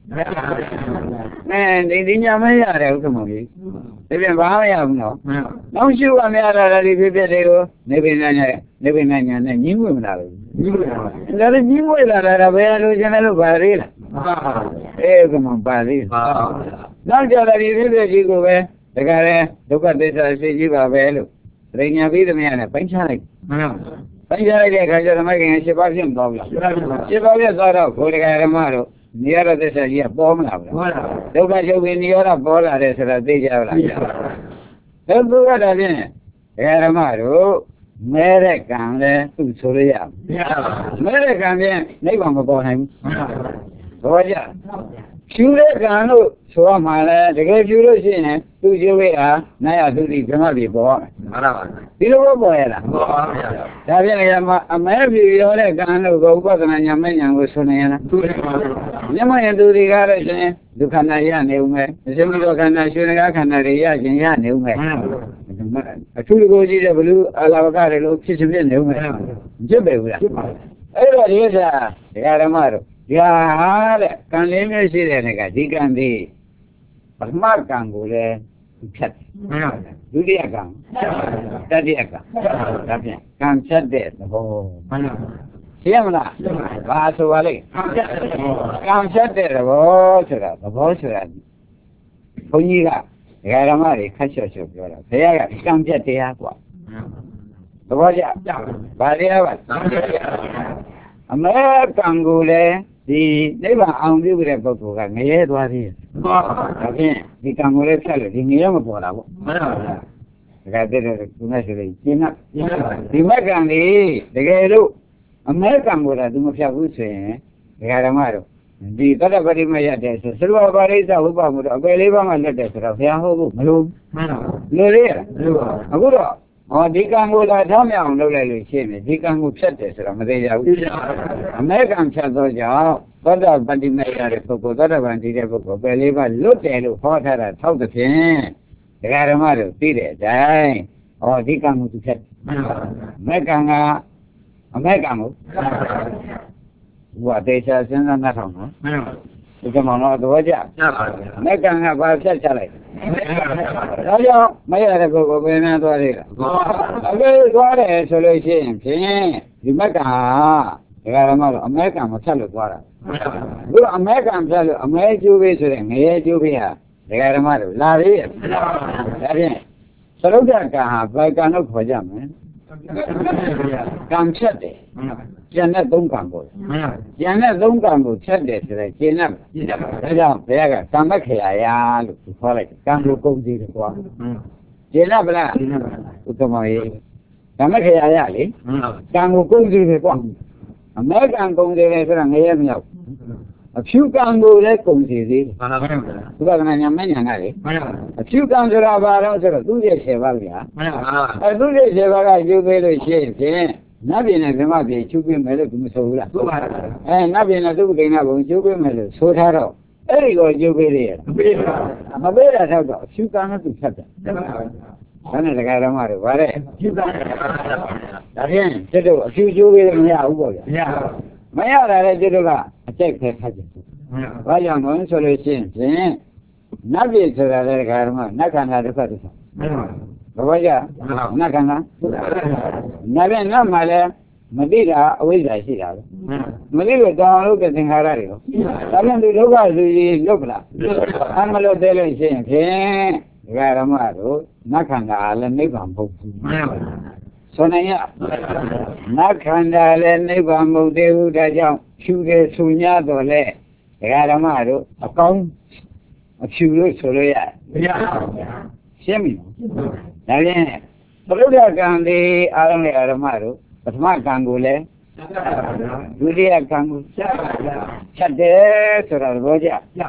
ဒီညာမရတယ်ဟုတ်ကမကြီးဒီပြန်ဘာမရဘူးနော်နောက်ရှုရမရတာဒီဖြစ်ပျက်တွေကိုနေပင်ညာနဲ့ညှင်းဝင်မလာဘူးဒါလည်းညှင်းဝင်လာတာဘယ်လိုကျင်လဲလို့ပါသေးလားကမပါသေးနောက်ကြတယ်ဒီဖြစ်ပျက်ကြီးကိုပဲဒါကြတဲ့ဒုက္ခသစ္စာရှိကြီးပါပဲလို့ပရိညာပြီးသမျှနဲ့ပိုင်းခြားလိုက်ပိုင်းခြားလိုက်တဲ့အခါကျတော့မိုက်ကင်7ပါးဖြစ်သွားပြီ7ပါးပြတ်သွားတော့ဘုရားဓမ္မတို့နိရောဓသစ္စာကြီးကပေါ်မလာဘူးဒုက္ခချုပ်ပြီးနိရောဓပေါ်လာတယ်ဆိုတာသိကြလားဒုက္ခကတည်းကဘုရားဓမ္မတို့မဲတဲ့ကံလဲသူ့ဆိုရရမဲတဲ့ကံဖြင့်နိဗ္ဗာန်မပေါ်နိုင်ဘူးဘောကြဖြူတဲ့ကံလို့ဆိုရမှာလဲတကယ်ဖြူလို့ရှိရင်သူ့ကျိုးဝေးဟာနာယသုတိဓမ္မပြေပေါ်မှန်ပါပါဒီလိုပေါ်ရလားပေါ်ပါဗျာဒါဖြင့်လည်းအမဲဖြူရောတဲ့ကံလို့ကိုဥပဒနာညာမဲ့ညာကိုဆိုနေရလားသူ့တယ်ပါမျက်မှန်ရသူတွေကားလို့ရှိရင်ဒုက္ခနာရနေဦးမယ်အရှင်ဘုရားခန္ဓာရွှေနဂါခန္ဓာတွေရခြင်းရနေဦးမယ်အထူးကိုကြည့်တဲ့ဘလူအာလာဝကတွေလို့ဖြစ်ဖြစ်နေဦးမယ်ဖြစ်ပဲဘူးလားအဲ့တော့ဒီဥစ္စာဒကာဓမ္မတို့ဒီဟာတဲ့ကံလေးမျိုးရှိတဲ့ကဒီကံဒီပထမကံကိုလည်းဖြတ်ဒုတိယကံတတိယကံဒါဖြင့်ကံဖြတ်တဲ့သဘောသိရမလားဘာဆိုပါလိမ့်ကံဖြတ်တဲ့သဘောဆိုတာဘုန်းကြီးကဒကာဓမ္မတွေခက်ချော့ချော့ပြောတာဘုရားကကံဖြတ်တရားกว่าသဘောကျဘာတရားပါအမေကံကိုလည်းဒီနိဗ္ဗာန်အောင်ပြုတဲ့ပုဂ္ဂိုလ်ကငရဲသွားသေးတယ်။ဒါဖြင့်ဒီကံကိုလည်းဖြတ်လို့ဒီငရဲမပေါ်တာပေါ့။မှန်ပါဗျာ။ဒါကတည်းကသူနဲ့ဆိုရင်ကျင်းတ်ဒီမကံလေးတကယ်လို့အမေကံကိုလည်းသူမဖြတ်ဘူးဆိုရင်ဒကာဓမ္မတို့ဒီတတ္တပရိမရတဲ့ဆိုသရဝပါရိစ္ဆဝုပ္ပမှုတော့အပယ်လေးပါးမှလက်တဲ့ဆိုတော့ဘုရားဟောဖို့မလို့မှန်ပါဘူးလို့လေအခုတော့ဒီကံကိုလာထောင်းမြောင်လုပ်လိုက်လို့ရှိရင်ဒီကံကိုဖြတ်တယ်ဆိုတော့မသေးကြဘူးအမေကံဖြတ်သောကြောင့်သောတာပတိမေရတဲ့ပုဂ္ဂိုလ်သောတာပန်တည်တဲ့ပုဂ္ဂိုလ်ပယ်လေးပါးလွတ်တယ်လို့ဟောထားတာထောက်သဖြင့်ဒကာဓမ္မတို့သိတဲ့အတိုင်းဒီကံကိုသူဖြတ်မေကံကအမေကံကိုဘုရားတေချာစဉ်းစားနှထောင်နော်ဒီကမောင်တော့သဘောကျမေကံကဘာဖြတ်ချလိုက်ဒါကြောင့်မရတဲ့ပုဂ္ဂိုလ်ဘယ်နဲ့သွားသေးလားအခုသွားတယ်ဆိုလို့ရှိရင်ဖြင့်ဒီမကံဒကာဓမ္မတို့အမေကံမဖြတ်လို့သွားတာအခုအမေကံဖြတ်လို့အမေကျိုးပေးဆိုတဲ့ငရဲကျိုးပေးဟာဒကာဓမ္မတို့လာသေးရဲ့ဒါဖြင့်သရုပ်ကံဟာဘယ်ကံလို့ခေါ်ကြမလဲကံဖြတ်တယ်ကျန်တဲ့၃ကံပေါ့ကျန်တဲ့၃ကံကိုဖြတ်တယ်ဆိုတဲ့ကျင့်တ်ဒါကြောင့်ဘုရားကကံမခေယယာလို့ခေါ်လိုက်ကံကိုကုန်သေးတယ်ကွာကျင့်တ်ဗလားဥက္ကမောရေကံမခေယယာလေကံကိုကုန်သေးတယ်ကွာအမေကံကုန်သေးတယ်ဆိုတာငရဲမရောက်အဖြူကံကိုလည်းကုန်စီသေးတယ်မှန်ပါဗျာသူကညာမညာကလေအဖြူကံဆိုတာဘာလို့ဆိုတော့သူ့ရဲ့7ပါးဗျာမှန်ပါသူ့ရဲ့7ပါးကယူပေးလို့ရှိရင်ဖြင့်နတ်ပြည်နဲ့ဗြဟ္မပြည်ချူပေးမယ်လို့သူမဆိုဘူးလားဟုတ်ပါဘူးနတ်ပြည်နဲ့သူ့ကိန်းကဘုံချူပေးမယ်လို့ဆိုထားတော့အဲ့ဒီကိုချူပေးရမပေးပါဘူးမပေးတာတော့အဖြူကံနဲ့သူဖြတ်တယ်မှန်ပါဘူးဒါနဲ့ဒကာဓမ္မတို့ဗါတဲ့ဖြူကံဒါဖြင့်ကျတော့အဖြူချူပေးလို့မရဘူးပေါ့ဗျာမရတာလေကျတော့ကအကျိတ်ခဲခတ်တယ်။ဘာကြောင့်လဲဆိုလို့ရှိရင်ဖြင့်နတ်ပြည်ဆိုတာလေခါတော့နတ်ခန္ဓာဒုက္ခဒုက္ခ။ဘာကြနတ်ခန္ဓာနတ်ပြန်နတ်မှာလည်းမသိတာအဝိဇ္ဇာရှိတာပဲ။မသိလို့တောင်းလို့တဲ့သင်္ခါရတွေရော။ဒါပြန်သူဒုက္ခဆိုရင်လွတ်ပလား။အမလို့သေးလို့ရှိရင်ဖြင့်ဒကာရမတို့နတ်ခန္ဓာလည်းနိဗ္ဗာန်ဘုရား။ဆိုနိုင်ရနတ်ခန္ဓာလည်းနိဗ္ဗာန်မဟုတ်သေးဘူးဒါကြောင့်ဖြူတယ်ဆူညတော့လေဒကာဓမ္မတို့အကောင်းအဖြူလို့ဆိုလို့ရမရပါဘူးရှင်းပြီဒါဖြင့်ပရိဒကံဒီအာရုံနဲ့ဓမ္မတို့ပထမကံကိုလည်းဒုတိယကံကိုဖြတ်တယ်ဆိုတာသဘောကျပါ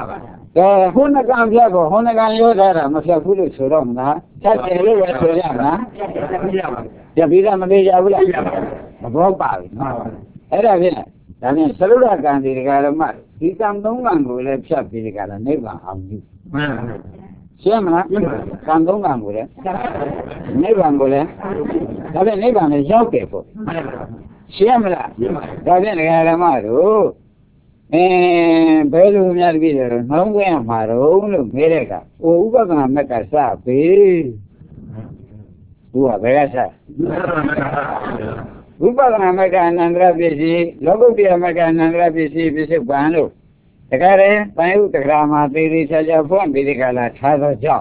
Honakan Piago, Honakan Yoda, Mafia Surona, Tatelu, Yabida Malaysia, a broad Era, I mean, Salura Gandhi, the Galamat, he come no one who let shop the Gala neighbor of you. Siamana, Kandongan will it? Neighbor will it? That neighbor is okay for Siamala, Gavin Galamado. Bello mi arbitro, non vuoi amare uno, mereka, uga con me casa, uga begasa. Uga con me can andrà bisi, logo di me can andrà bisi quando. Tegare, paio te grama di saja phone bi dikala thado jaw.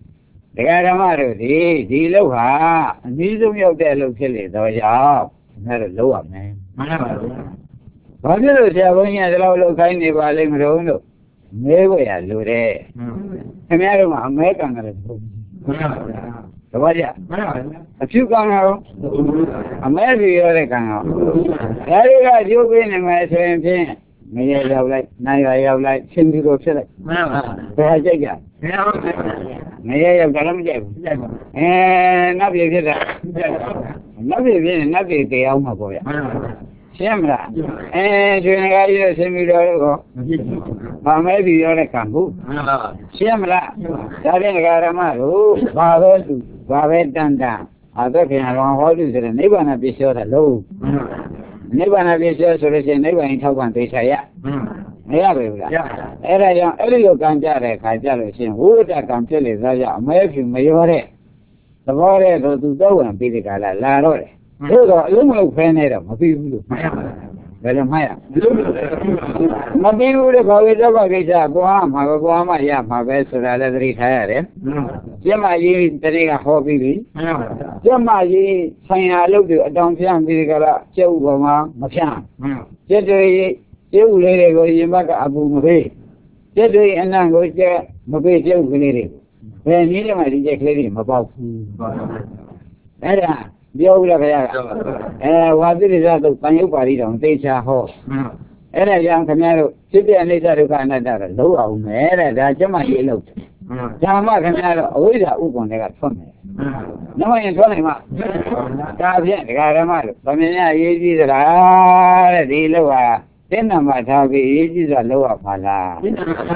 Tegare maru di lo ha, ni sum yauk de lo phit le do jaw. Ngaro lo ya me.ဘာဖြစ်လို့ဆရာဘုန်းကြီးကဒီလောက်လောက်ခိုင်းနေပါလိမ့်မလို့မဲဝဲရလို့တဲ့ခင်ဗျားတို့ကအမဲကံကြတယ်ဘုန်းကြီးတပည့်ကြအဖြူကံရောအမဲပြီးရတဲ့ကံရောဒါတွေကကျိုးပေးနေမယ်ဆိုရင်ဖြင့်ငရဲရောက်လိုက်နိုင်ရရောက်လိုက်ရှင်းပြီးတော့ဖြစ်လိုက်မှန်ပါဘယ်ကြိုက်ကြငရဲရောက်ကြလည်းမကြိုက်ဘူးနတ်ပြည်ဖြစ်တာနတ်ပြည်ဖြစ်ရင်နတ်ပြည်တရားမှာပေါ့ဗျာရှင်းမလားကျွေးငါကြီးရဲ့ဆင်းပြီးတော့မမဲပြီးရောတဲ့ကံဘူးရှင်းမလားဒါဖြင့်ဒကာရမတို့ဘာပဲသူဘာပဲတန်တန်အသက်ခင်တော်ဟောသူဆိုတဲ့နိဗ္ဗာန်ပြည့်စုံတဲ့လုံးနိဗ္ဗာန်ပြည့်စုံဆိုလို့ရှိရင်နိဗ္ဗာန်ထောက်ပံ့သိချရမရပါဘူးလားအဲ့ဒါကြောင့်အဲ့ဒီလိုကံကြတဲ့ခါကြလို့ရှိရင်ဝိတ္တကံဖြစ်လေသားကြောင့်အမဲဖြူမရောတဲ့သဘောတဲ့ဆိုသူတော့ဝင်ပြီးဒီကလာတော့တယ်တို့တော့အလုံးမလုံးဖဲနေတော့မပြီးဘူးလို့မှတ်ရပါဘယ်လိုမှတ်ရမပြီးဘူးတဲ့ဘာဝေတော့ကိစ္စကိုအားမှာကိုအားမရမှာပဲဆိုတာလည်းသတိထားရတယ်ကျမကြီးတတိကဟောပြီးပြီကျမကြီးဆိုင်ရာလုပ်သူအတောင်ဖြန့်ပြီးကြလားကျုပ်ပေါ်မှာမဖြန့်ကျက်တွေကျုပ်လေးတွေကိုရင်ဘက်ကအပူမပေးကျက်တွေအနံ့ကိုကျက်မပေးကျုပ်ကလေးတွေဘယ်နည်းနဲ့မှဒီကျက်ကလေးတွေမပေါက်ဘူးအဲ့ဒါပြောဦးလားခင်ဗျာဝါသတိရသုတ်တန်ရုပ်ပါဠိတော်သေချာဟောအဲ့ဒါကြောင့်ခင်ဗျားတို့ဖြစ်ပြအိဋ္ဌဒုက္ခအနတ္တတော့လုံးအောင်မယ်တဲ့ဒါကျမကြီးလို့ဓမ္မခင်ဗျားတို့အဝိဇ္ဇာဥပ္ပန္တွေကထွက်မယ်နမရင်ထွက်နိုင်မှာဒါဖြင့်ဒကာဓမ္မတို့ဗမြင်ရရေးကြည့်သလားတဲ့ဒီလောက်ဟာတင်းနံပါတ်ထားပြီးရေးကြည့်စွာလောက်ရပါလားဒီ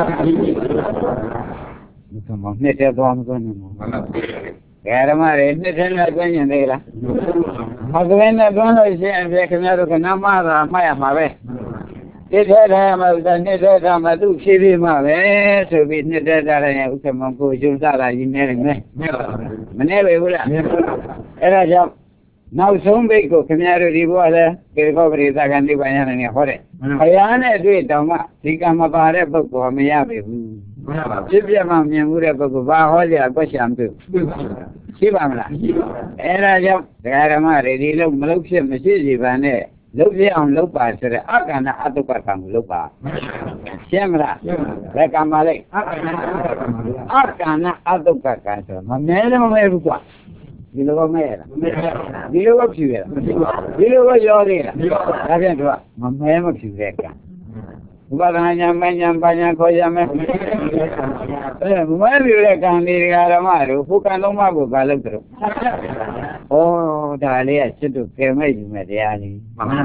ကမှနှစ်သက်သွားမသွားနိုင်ဘူးဓမ္မတွေနှစ်ထက်နဲ့တွင်းရင်သေးလားမတွင်းနဲ့တွင်းလို့ရှိရင်ခင်ဗျားတို့ကနမသာမှတ်ရမှာပဲတိထဲထားမှာဥစ္စာနှစ်ထဲထားမှာသူ့ဖြည်းဖြည်းမှပဲဆိုပြီးနှစ်ထဲထားတဲ့ဥစ္စာမကိုကျုံစားတာကြီးနေတယ်မနေပဲဘူးလားအဲ့ဒါကြောင့်နောက်ဆုံးဘိတ်ကိုခင်ဗျားတို့ဒီဘုရားလဲကေခောပရိသကနိဗ္ဗာန်ရနေဟောတယ်ဘုရားနဲ့တွေ့တောင်မှဒီကံမပါတဲ့ပုဂ္ဂိုလ်မရပြီဘူးဖြစ်ပြမှမြင်မှုတဲ့ပုဂ္ဂိုလ်ဘာဟောကြကွက်ချံပြုရှိပါမလားအဲ့ဒါကြောင့်ဒကာဓမ္မတွေဒီလုံးမလုပ်ဖြစ်မရှိစီပါနဲ့လုပ်ပြအောင်လုပ်ပါဆိုတဲ့အကန္နအတုပကံကိုလုပ်ပါရှင်းမလားဘယ်ကံပါလဲအကန္နအတုပကံဆိုမမဲလည်းမမဲဘူးကွာဒီလိုမဲရလားဒီလိုဖြူရလားဒီလိုရောသေးလားဒါဖြင့်သူကမမဲမဖြူတဲ့ကံဥပဒနာညာမညာပါညာခေါ်ရမယ်မမဲဖြူတဲ့ကံဒီဓမ္မတို့ဘုကံလုံးမကိုဘာလုပ်တယ်ဩဒါလေးကစစ်တို့ခေမဲ့ယူမဲ့တရားလေး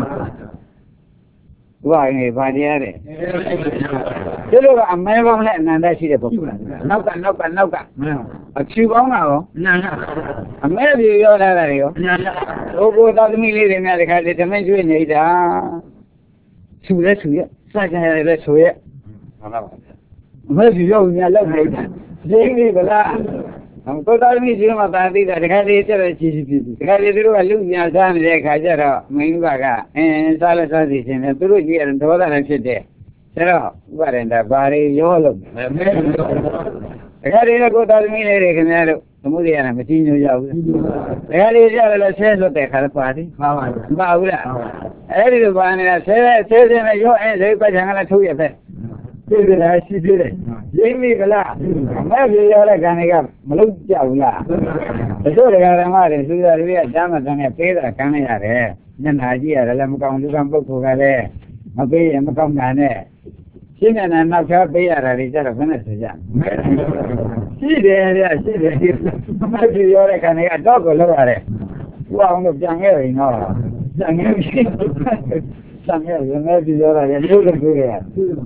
ဥပဒေဘာတရားလဲဒီလိုကအမဲပေါင်းနဲ့အနန္တရှိတဲ့ပုဂ္ဂိုလ်နောက်ကအချီပေါင်းကရောအမဲပြေရောလာတာရောဘိုးဘိုးသားသမီးလေးတွေများတခါတည်းဓမင်းကျွေးနေတာဆူရဲစကြရဲဆိုရဲအမဲပြေရောများလောက်နေတာဈေးလေးကလားကိုသားသမီးကျွေးမှသာသိတာတခါတည်းကျတော့ချီပြီတခါတည်းသူတို့ကလူညာစားနေတဲ့အခါကျတော့မင်းကစားလဲစားစီခြင်းနဲ့သူတို့ကြည့်ရတော့ဒေါသလည်းဖြစ်တယ်ဒါတော့ဥပဒေတာဘာတွေရောလို့တခါတည်းကိုသားသမီးလေးတွေခင်ဗျားတို့သမုဒိယနဲ့မကြည့်ညို့ရဘူးတခါတည်းကြတယ်လဲဆဲလွတ်တဲ့ခါပါသည်မှန်ပါဘူးလားအဲ့ဒီလိုပါနေတာဆဲနဲ့ရောဈေးပတ်ချံကလည်းထုတ်ရပဲပြည်တယ်ရှိသေးတယ်ရင်းမိကလားမဲ့ပြေရတဲ့ခံတွေကမလုပ်ကြဘူးလားတချို့ဓမ္မတွေသူသားတွေကဓမ္မတန်နဲ့ပေးတာခံရရတယ်မျက်နှာကြည့်ရတယ်လည်းမကောင်းလူကပုဂ္ဂိုလ်ကလည်းမပေးရင်မကောင်းတာနဲ့ရှင်းတဲ့နောက်ချပေးရတာတွေကြတော့ဘယ်နဲ့ဆိုကြရှိတယ်ဗျာရှိတယ်မကြည့်ရတဲ့ခါကတော့ကိုလောက်ရတယ်ဘုရားအောင်လို့ပြန်ခဲ့ရင်တော့ပြန်ခဲ့ပြီပြန်ခဲ့ရင်လည်းကြည့်ရတာလည်းလို့လို့ပြောရ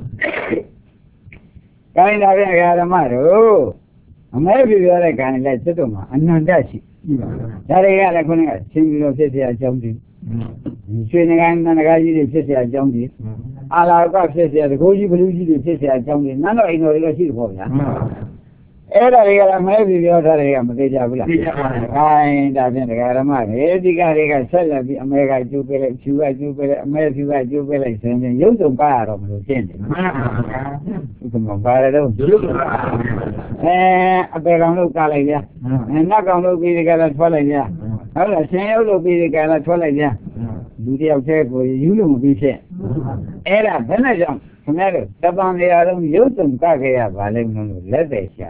ကိုင်းလာတဲ့ဓမ္မတို့အမဲပြရတဲ့ခါနဲ့စစ်တော့မှာအနန္တရှိဒါတွေကလည်းခုနကရှင်းပြီးတော့ဖြစ်เสียအကြောင်းတည်းရွှေနဂါနန္ဒကာကြီးတွေဖြစ်เสียအကြောင်းတည်းအာလာကဖြစ်เสียတကိုးကြီးဘလူးကြီးတွေဖြစ်เสียအကြောင်းတည်းနန်းတော်အိမ်တော်တွေလည်းရှိတယ်ပေါ့ဗျာအဲ့ဒါတွေကလည်းမဲပြီးပြောထားတယ်ကမသိကြဘူးလားသိကြပါဘူး။ခိုင်းဒါဖြင့်ဒကာဓမ္မတွေဒီကတွေကဆက်လက်ပြီးအမဲကကျိုးပေးလိုက်ဖြူကကျိုးပေးလိုက်အမဲဖြူကကျိုးပေးလိုက်ဆိုရင်ရုပ်စုံပါရတော့မလို့ရှင်းတယ်မှန်ပါဘူး။ဥက္ကမပါရတော့ရုပ်စုံပါအပေကောင်လို့ကလိုက်ဗျာနတ်ကောင်လို့ပြီးဒီကလည်းထွက်လိုက်ဗျာဟုတ်လားရှင်ရုပ်လို့ပြီးဒီကလည်းထွက်လိုက်ဗျာလူတယောက်တည်းကိုယူလို့မပြီးဖြစ်အဲ့ဒါဘယ်နဲ့ကြောင့်ခင်ဗျားတို့တပံနေရာတော့ရုပ်စုံကခဲ့ရပါလိမ့်မလို့လက်သေးရှာ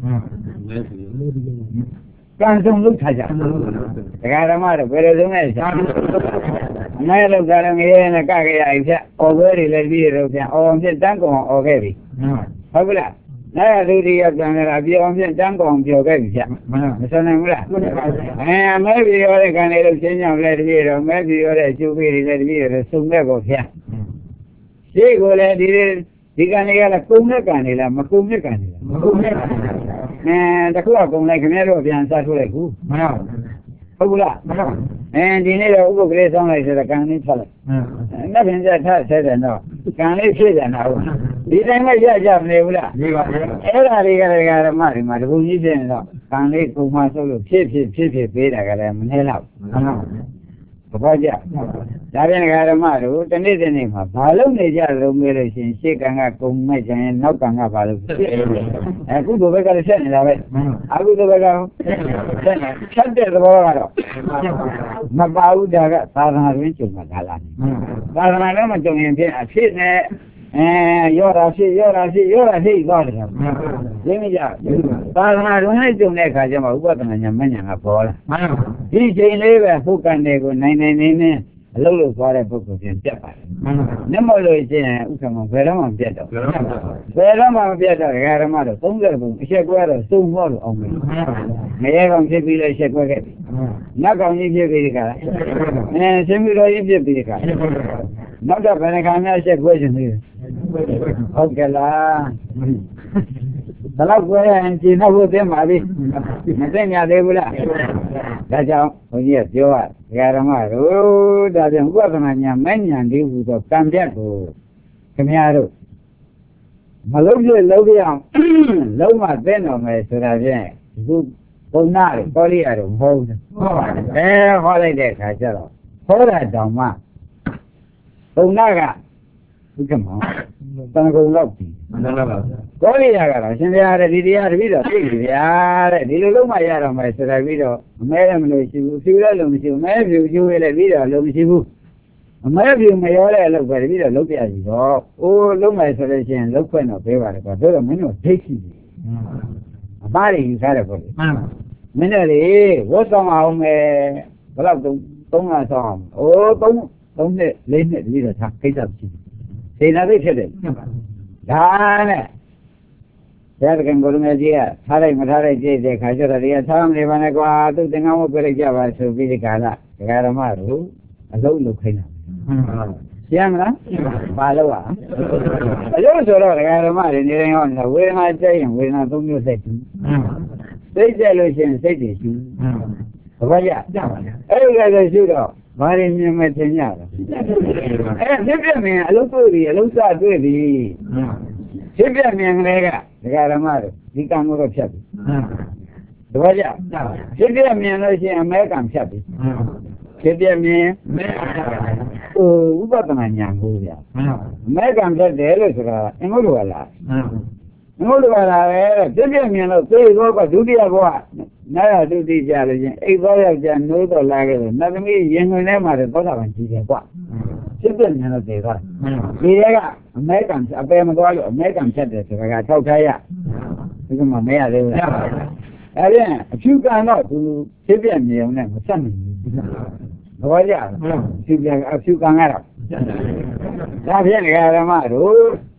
ကံဆုံးလုပ်ထားကြဒကာဓမ္မတို့ဘယ်လိုဆုံးလဲရှာအမဲလောက်ကြတော့ငရဲနဲ့ကခဲ့ရပြီဖြတ်အော်ဘဲတွေလည်းပြီးတော့ဖြတ်အော်ဖြင့်တန်းကောင်အော်ခဲ့ပြီဟုတ်ပြီလားအဲ့ဒါသူတွေကပြန်လာပြောင်းဖြင့်တန်းကောင်ပြောခဲ့ပြီဖြတ်မဆန်နိုင်ဘူးလားအမဲပြီးရတဲ့ခံလေးတို့ရှင်းကြလဲတပြည့်တော့မဲပြီးရတဲ့အကျိုးပေးတွေလည်းတပြည့်တော့စုံမဲ့ကိုဖြတ်ဒီကိုလည်းဒီကံတွေကလည်းကုံတဲ့ကံတွေလားမကုံတဲ့ကံတွေလားမကုံတဲ့ကံတခုကကုံလိုက်ခင်ဗျားတို့ပြန်စားထုတ်လိုက်ခုမဟုတ်ဘူးလားဒီနေ့တော့ဥပုပ်ကလေးဆောင်းလိုက်ဆိုတော့ကံလေးထွက်လိုက်နောက်ပြန်ကြထားဆဲတယ်တော့ကံလေးဖြစ်တယ်နော်ဒီတိုင်းပဲရကြမနေဘူးလားဒီပါအဲ့ဒါတွေကလည်းဓမ္မတွေမှာတခုကြီးဖြစ်နေတော့ကံလေးကုံမှဆုပ်လို့ဖြစ်ပေးတာကလည်းမနှဲတော့ဘာကြဒါပြန်ဓမ္မတို့တနေ့တနေ့မှာဘာလို့နေကြလို့မေးလို့ရှိရင်ရှေ့ကံကကုံမဲ့ကြရင်နောက်ကံကဘာလို့အခုဒီဘက်ကလည်းဆက်နေတာပဲအခုဒီဘက်ကဆက်နေချက်တဲ့သဘောကတော့မပါဘူးဒါကသာသနာ့တွင်ကျုံမှာဒါလားသာသနာ့လည်းမကျုံရင်ဖြစ်အဖြစ်နဲ့ရောတာဖြစ်သွားတယ်ရင်းမကြသာသနာ့တွင်လည်းကျုံတဲ့အခါကျမှဥပဒနာညာမညာကပေါ်လာဒီချိန်လေးပဲဖုတ်ကန်တွေကိုနိုင်နေအလုပ်လုပ်သွားတဲ့ပုဂ္ဂိုလ်ပြန်ပြတ်ပါတယ်။မျက်မှောက်လို့ရှိရင်ဥက္ကမဘယ်တော့မှပြတ်တော့ဘယ်တော့မှမပြတ်တော့ဓမ္မတော့30ပုံအချက်ကွဲတော့စုံမောလို့အောင်မယ်။ငရဲကောင်ဖြစ်ပြီးလဲအချက်ကွဲခဲ့ပြီ။နတ်ကောင်ကြီးဖြစ်ပြီးဒီကလား။ရှင်မီတော်ကြီးဖြစ်ပြီးဒီကလား။နောက်တော့ဘယ်နှခါများအချက်ကွဲခြင်းသေးလဲ။ဟုတ်ကဲ့လား။ဘယ်လောက်ကွဲရင်ကျင်တော့ဖို့သိမှာပြီ။မသိညာသေးဘူးလား။ဒါကြောင့်ဘုန်းကြီးကပြောရဓမ္မတို့ဒါပြန်ဥပဒနာညာမဲ့ညာလေးဟူသောကံပြတ်ကိုခင်ဗျားတို့မလုံးပြလုံးပြအောင်လုံးမသိတော်မယ်ဆိုတာဖြင့်ဒီပုံနာတွေပေါ်လိရတော့မဟုတ်ဘူးဟုတ်ပါတယ်ဟောလိုက်တဲ့အခါကျတော့ဟောတာတောင်မှပုံနာကဘုက္ကမောတန်ကုန်တော့ပြီမှန်ပါပါကောလိရကတော့ရှင်ဘုရားတဲ့ဒီတရားတပည့်တော်သိပြီဗျာတဲ့ဒီလိုလုံးမရတော့မယ်ဆိုတာပြီးတော့အမဲလည်းမလို့ရှိဘူးဖြူလည်းလုံးမရှိဘူးမဲဖြူဖြူလည်းပြီးတော့လုံးမရှိဘူးအမဲဖြူမရောတဲ့အလုပ်ပဲတပည့်တော်လုပ်ပြစီတော့အိုးလုံးမယ်ဆိုလို့ရှိရင်လုပ်ခွင့်တော့ပေးပါလေကွာတို့တော့မင်းတို့ဒိတ်ရှိတယ်အပါးတွေယူထားတယ်ပေါ့လေမှန်ပါမင်းတို့လေဝတ်ဆောင်အောင်မယ်ဘယ်လောက်3လဆောင်အောင်အိုး3နှစ်4နှစ်တပည့်တော်ထားကိစ္စမရှိဘူးစေနာသိဖြစ်တယ်ဒါနဲ့ဆရာကံကိုယ်ငယ်ကြီးကထားလိုက်မထားလိုက်ကြည့်တဲ့ခါကျတော့ဒီကထားမနေပါနဲ့ကွာသူသင်္ကန်းဝတ်ပြလိုက်ကြပါဆိုပြီးဒီကလာဒကာဓမ္မတို့အလုံးလုပ်ခိုင်းတာရှင်းမလားပါလို့ပါအလုံးဆိုတော့ဒကာဓမ္မတွေနေတိုင်းဟောနေတာဝေဒနာကြိုက်ရင်ဝေဒနာ3မျိုးစိတ်စိတ်ကြလို့ရှိရင်စိတ်တွေရှိဘာကြကြပါလဲအဲ့ဒီကလည်းရှိတော့ဘာရင်းမြင်မဲ့သင်ရတာဖြစ်ပြမြင်အလုံးတွေ့ပြီအလုံးစတွေ့ပြီဖြစ်ပြမြင်ကလေးကဒကာဓမ္မတို့ဒီကံကိုတော့ဖြတ်ပြီတပည့်ကြဖြစ်ပြမြင်လို့ရှိရင်အမဲကံဖြတ်ပြီဖြစ်ပြမြင်ဥပဒနာညာကိုဗျာအမဲကံဖြတ်တယ်လို့ဆိုတာအင်္ဂုတ္တဝါလားအင်္ဂုတ္တဝါလားပဲဖြစ်ပြမြင်လို့သိသောကဒုတိယဘဝနာရဒုတိယကြလို့ချင်းအိတ်သောယောက်ျားနိုးတော့လာခဲ့တယ်နတ်သမီးရင်ဝင်ထဲမှာတော့သောတာပန်ကြီးတယ်ကွာဖြစ်ပြမြင်လို့သိသွားတယ်ဒီထဲကအမဲကံအပေမသွားလို့အမဲကံဖြတ်တယ်ဆိုတာကထောက်ထားရဒီကမှမရသေးဘူးအဲ့ဒါအဖြူကံတော့သူဖြစ်ပြမြင်ုံနဲ့မဆက်နိုင်ဘူးဘောကြဖြူကံကတော့ဒါဖြင့်ဓမ္မတို့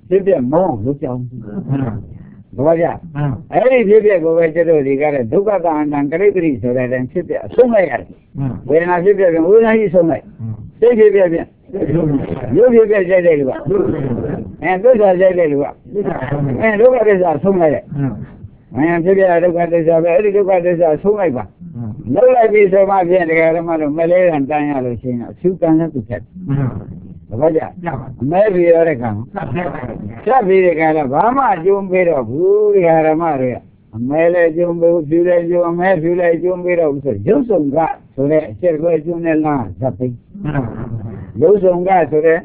ဖြစ်ဖြစ်မောင်းလို့ကြောင်းဘာကြအဲ့ဒီဖြစ်ဖြစ်ကိုပဲကျတော့ဒီကလည်းဒုက္ခတာအတန်ကရိတ္တိဆိုတဲ့တည်းဖြစ်ဖြစ်အဆုံးလိုက်ရတယ်ဝေဒနာဖြစ်ဖြစ်ဝေဒနာကြီးဆုံးလိုက်စိတ်ဖြစ်ဖြစ်ရုပ်ဖြစ်ဖြစ်ကြိုက်တဲ့လူကဒုက္ခကြိုက်တဲ့လူကဒုက္ခသစ္စာဆုံးလိုက်တယ်ဖြစ်ဖြစ်ဒုက္ခသစ္စာပဲအဲ့ဒီဒုက္ခသစ္စာဆုံးလိုက်ပါလောက်လိုက်ပြီဆိုမှဖြင့်တရားဓမ္မတို့မလဲကန်တန်းရလို့ရှိရင်အဖြူကံနဲ့သူဖြတ်ဘာကြအမဲပြေရတဲ့ကံဖြတ်ပြီးတဲ့ကံတော့ဘာမှအကျိုးပေးတော့ဘူးတရားဓမ္မတွေအမဲလည်းအကျိုးပေးဖြူလည်းအကျိုးအမဲဖြူလည်းအကျိုးပေးတော့ဘူးဆိုရုပ်ဆုံးကဆိုတဲ့အချက်ကိုအကျိုးနဲ့လားဇပ်သိရုပ်ဆုံးကဆိုတဲ့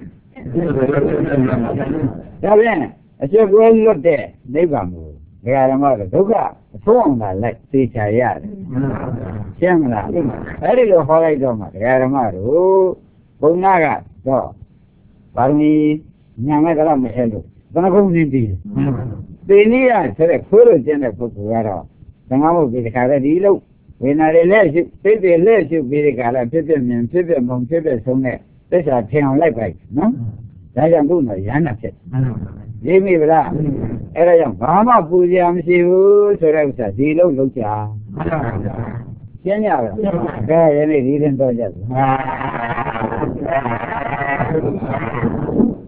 ဒါပြန်အချက်ကိုလွတ်တဲ့နိဗ္ဗာန်ကိုတရားဓမ္မတို့ဒုက္ခအဆုံးအောင်လာလိုက်သိချာရတယ်ရှင်းမလားအဲ့ဒီလိုဟောလိုက်တော့မှတရားဓမ္မတို့ဘုံနာကတော့ဗာမီညာမဲ့ကတော့မဟဲလို့သံဃုံနေပြီသေနည်းရဆိုတဲ့ခိုးလို့ကျင်းတဲ့ပုဂ္ဂိုလ်ကတော့သံဃာမို့ဒီတခါတည်းဒီလို့ဝေနာတွေလက်ရှိသိတဲ့လက်ရှိပြီးဒီကလာဖြစ်ဖြစ်မြင်ဖြစ်ဖြစ်မုံဖြစ်ဖြစ်ဆုံးတဲ့သစ္စာထင်အောင်လိုက်ပါနော်ဒါကြောင့်ဘုရားရဟန္တာဖြစ်ရေးမိဗလားအဲ့ဒါကြောင့်ဘာမှပူဇော်မရှိဘူးဆိုတဲ့ဥစ္စာဒီလုံးလုံးချာရှင်းရပါလားကဲယနေ့ဒီရင်တော့ကြ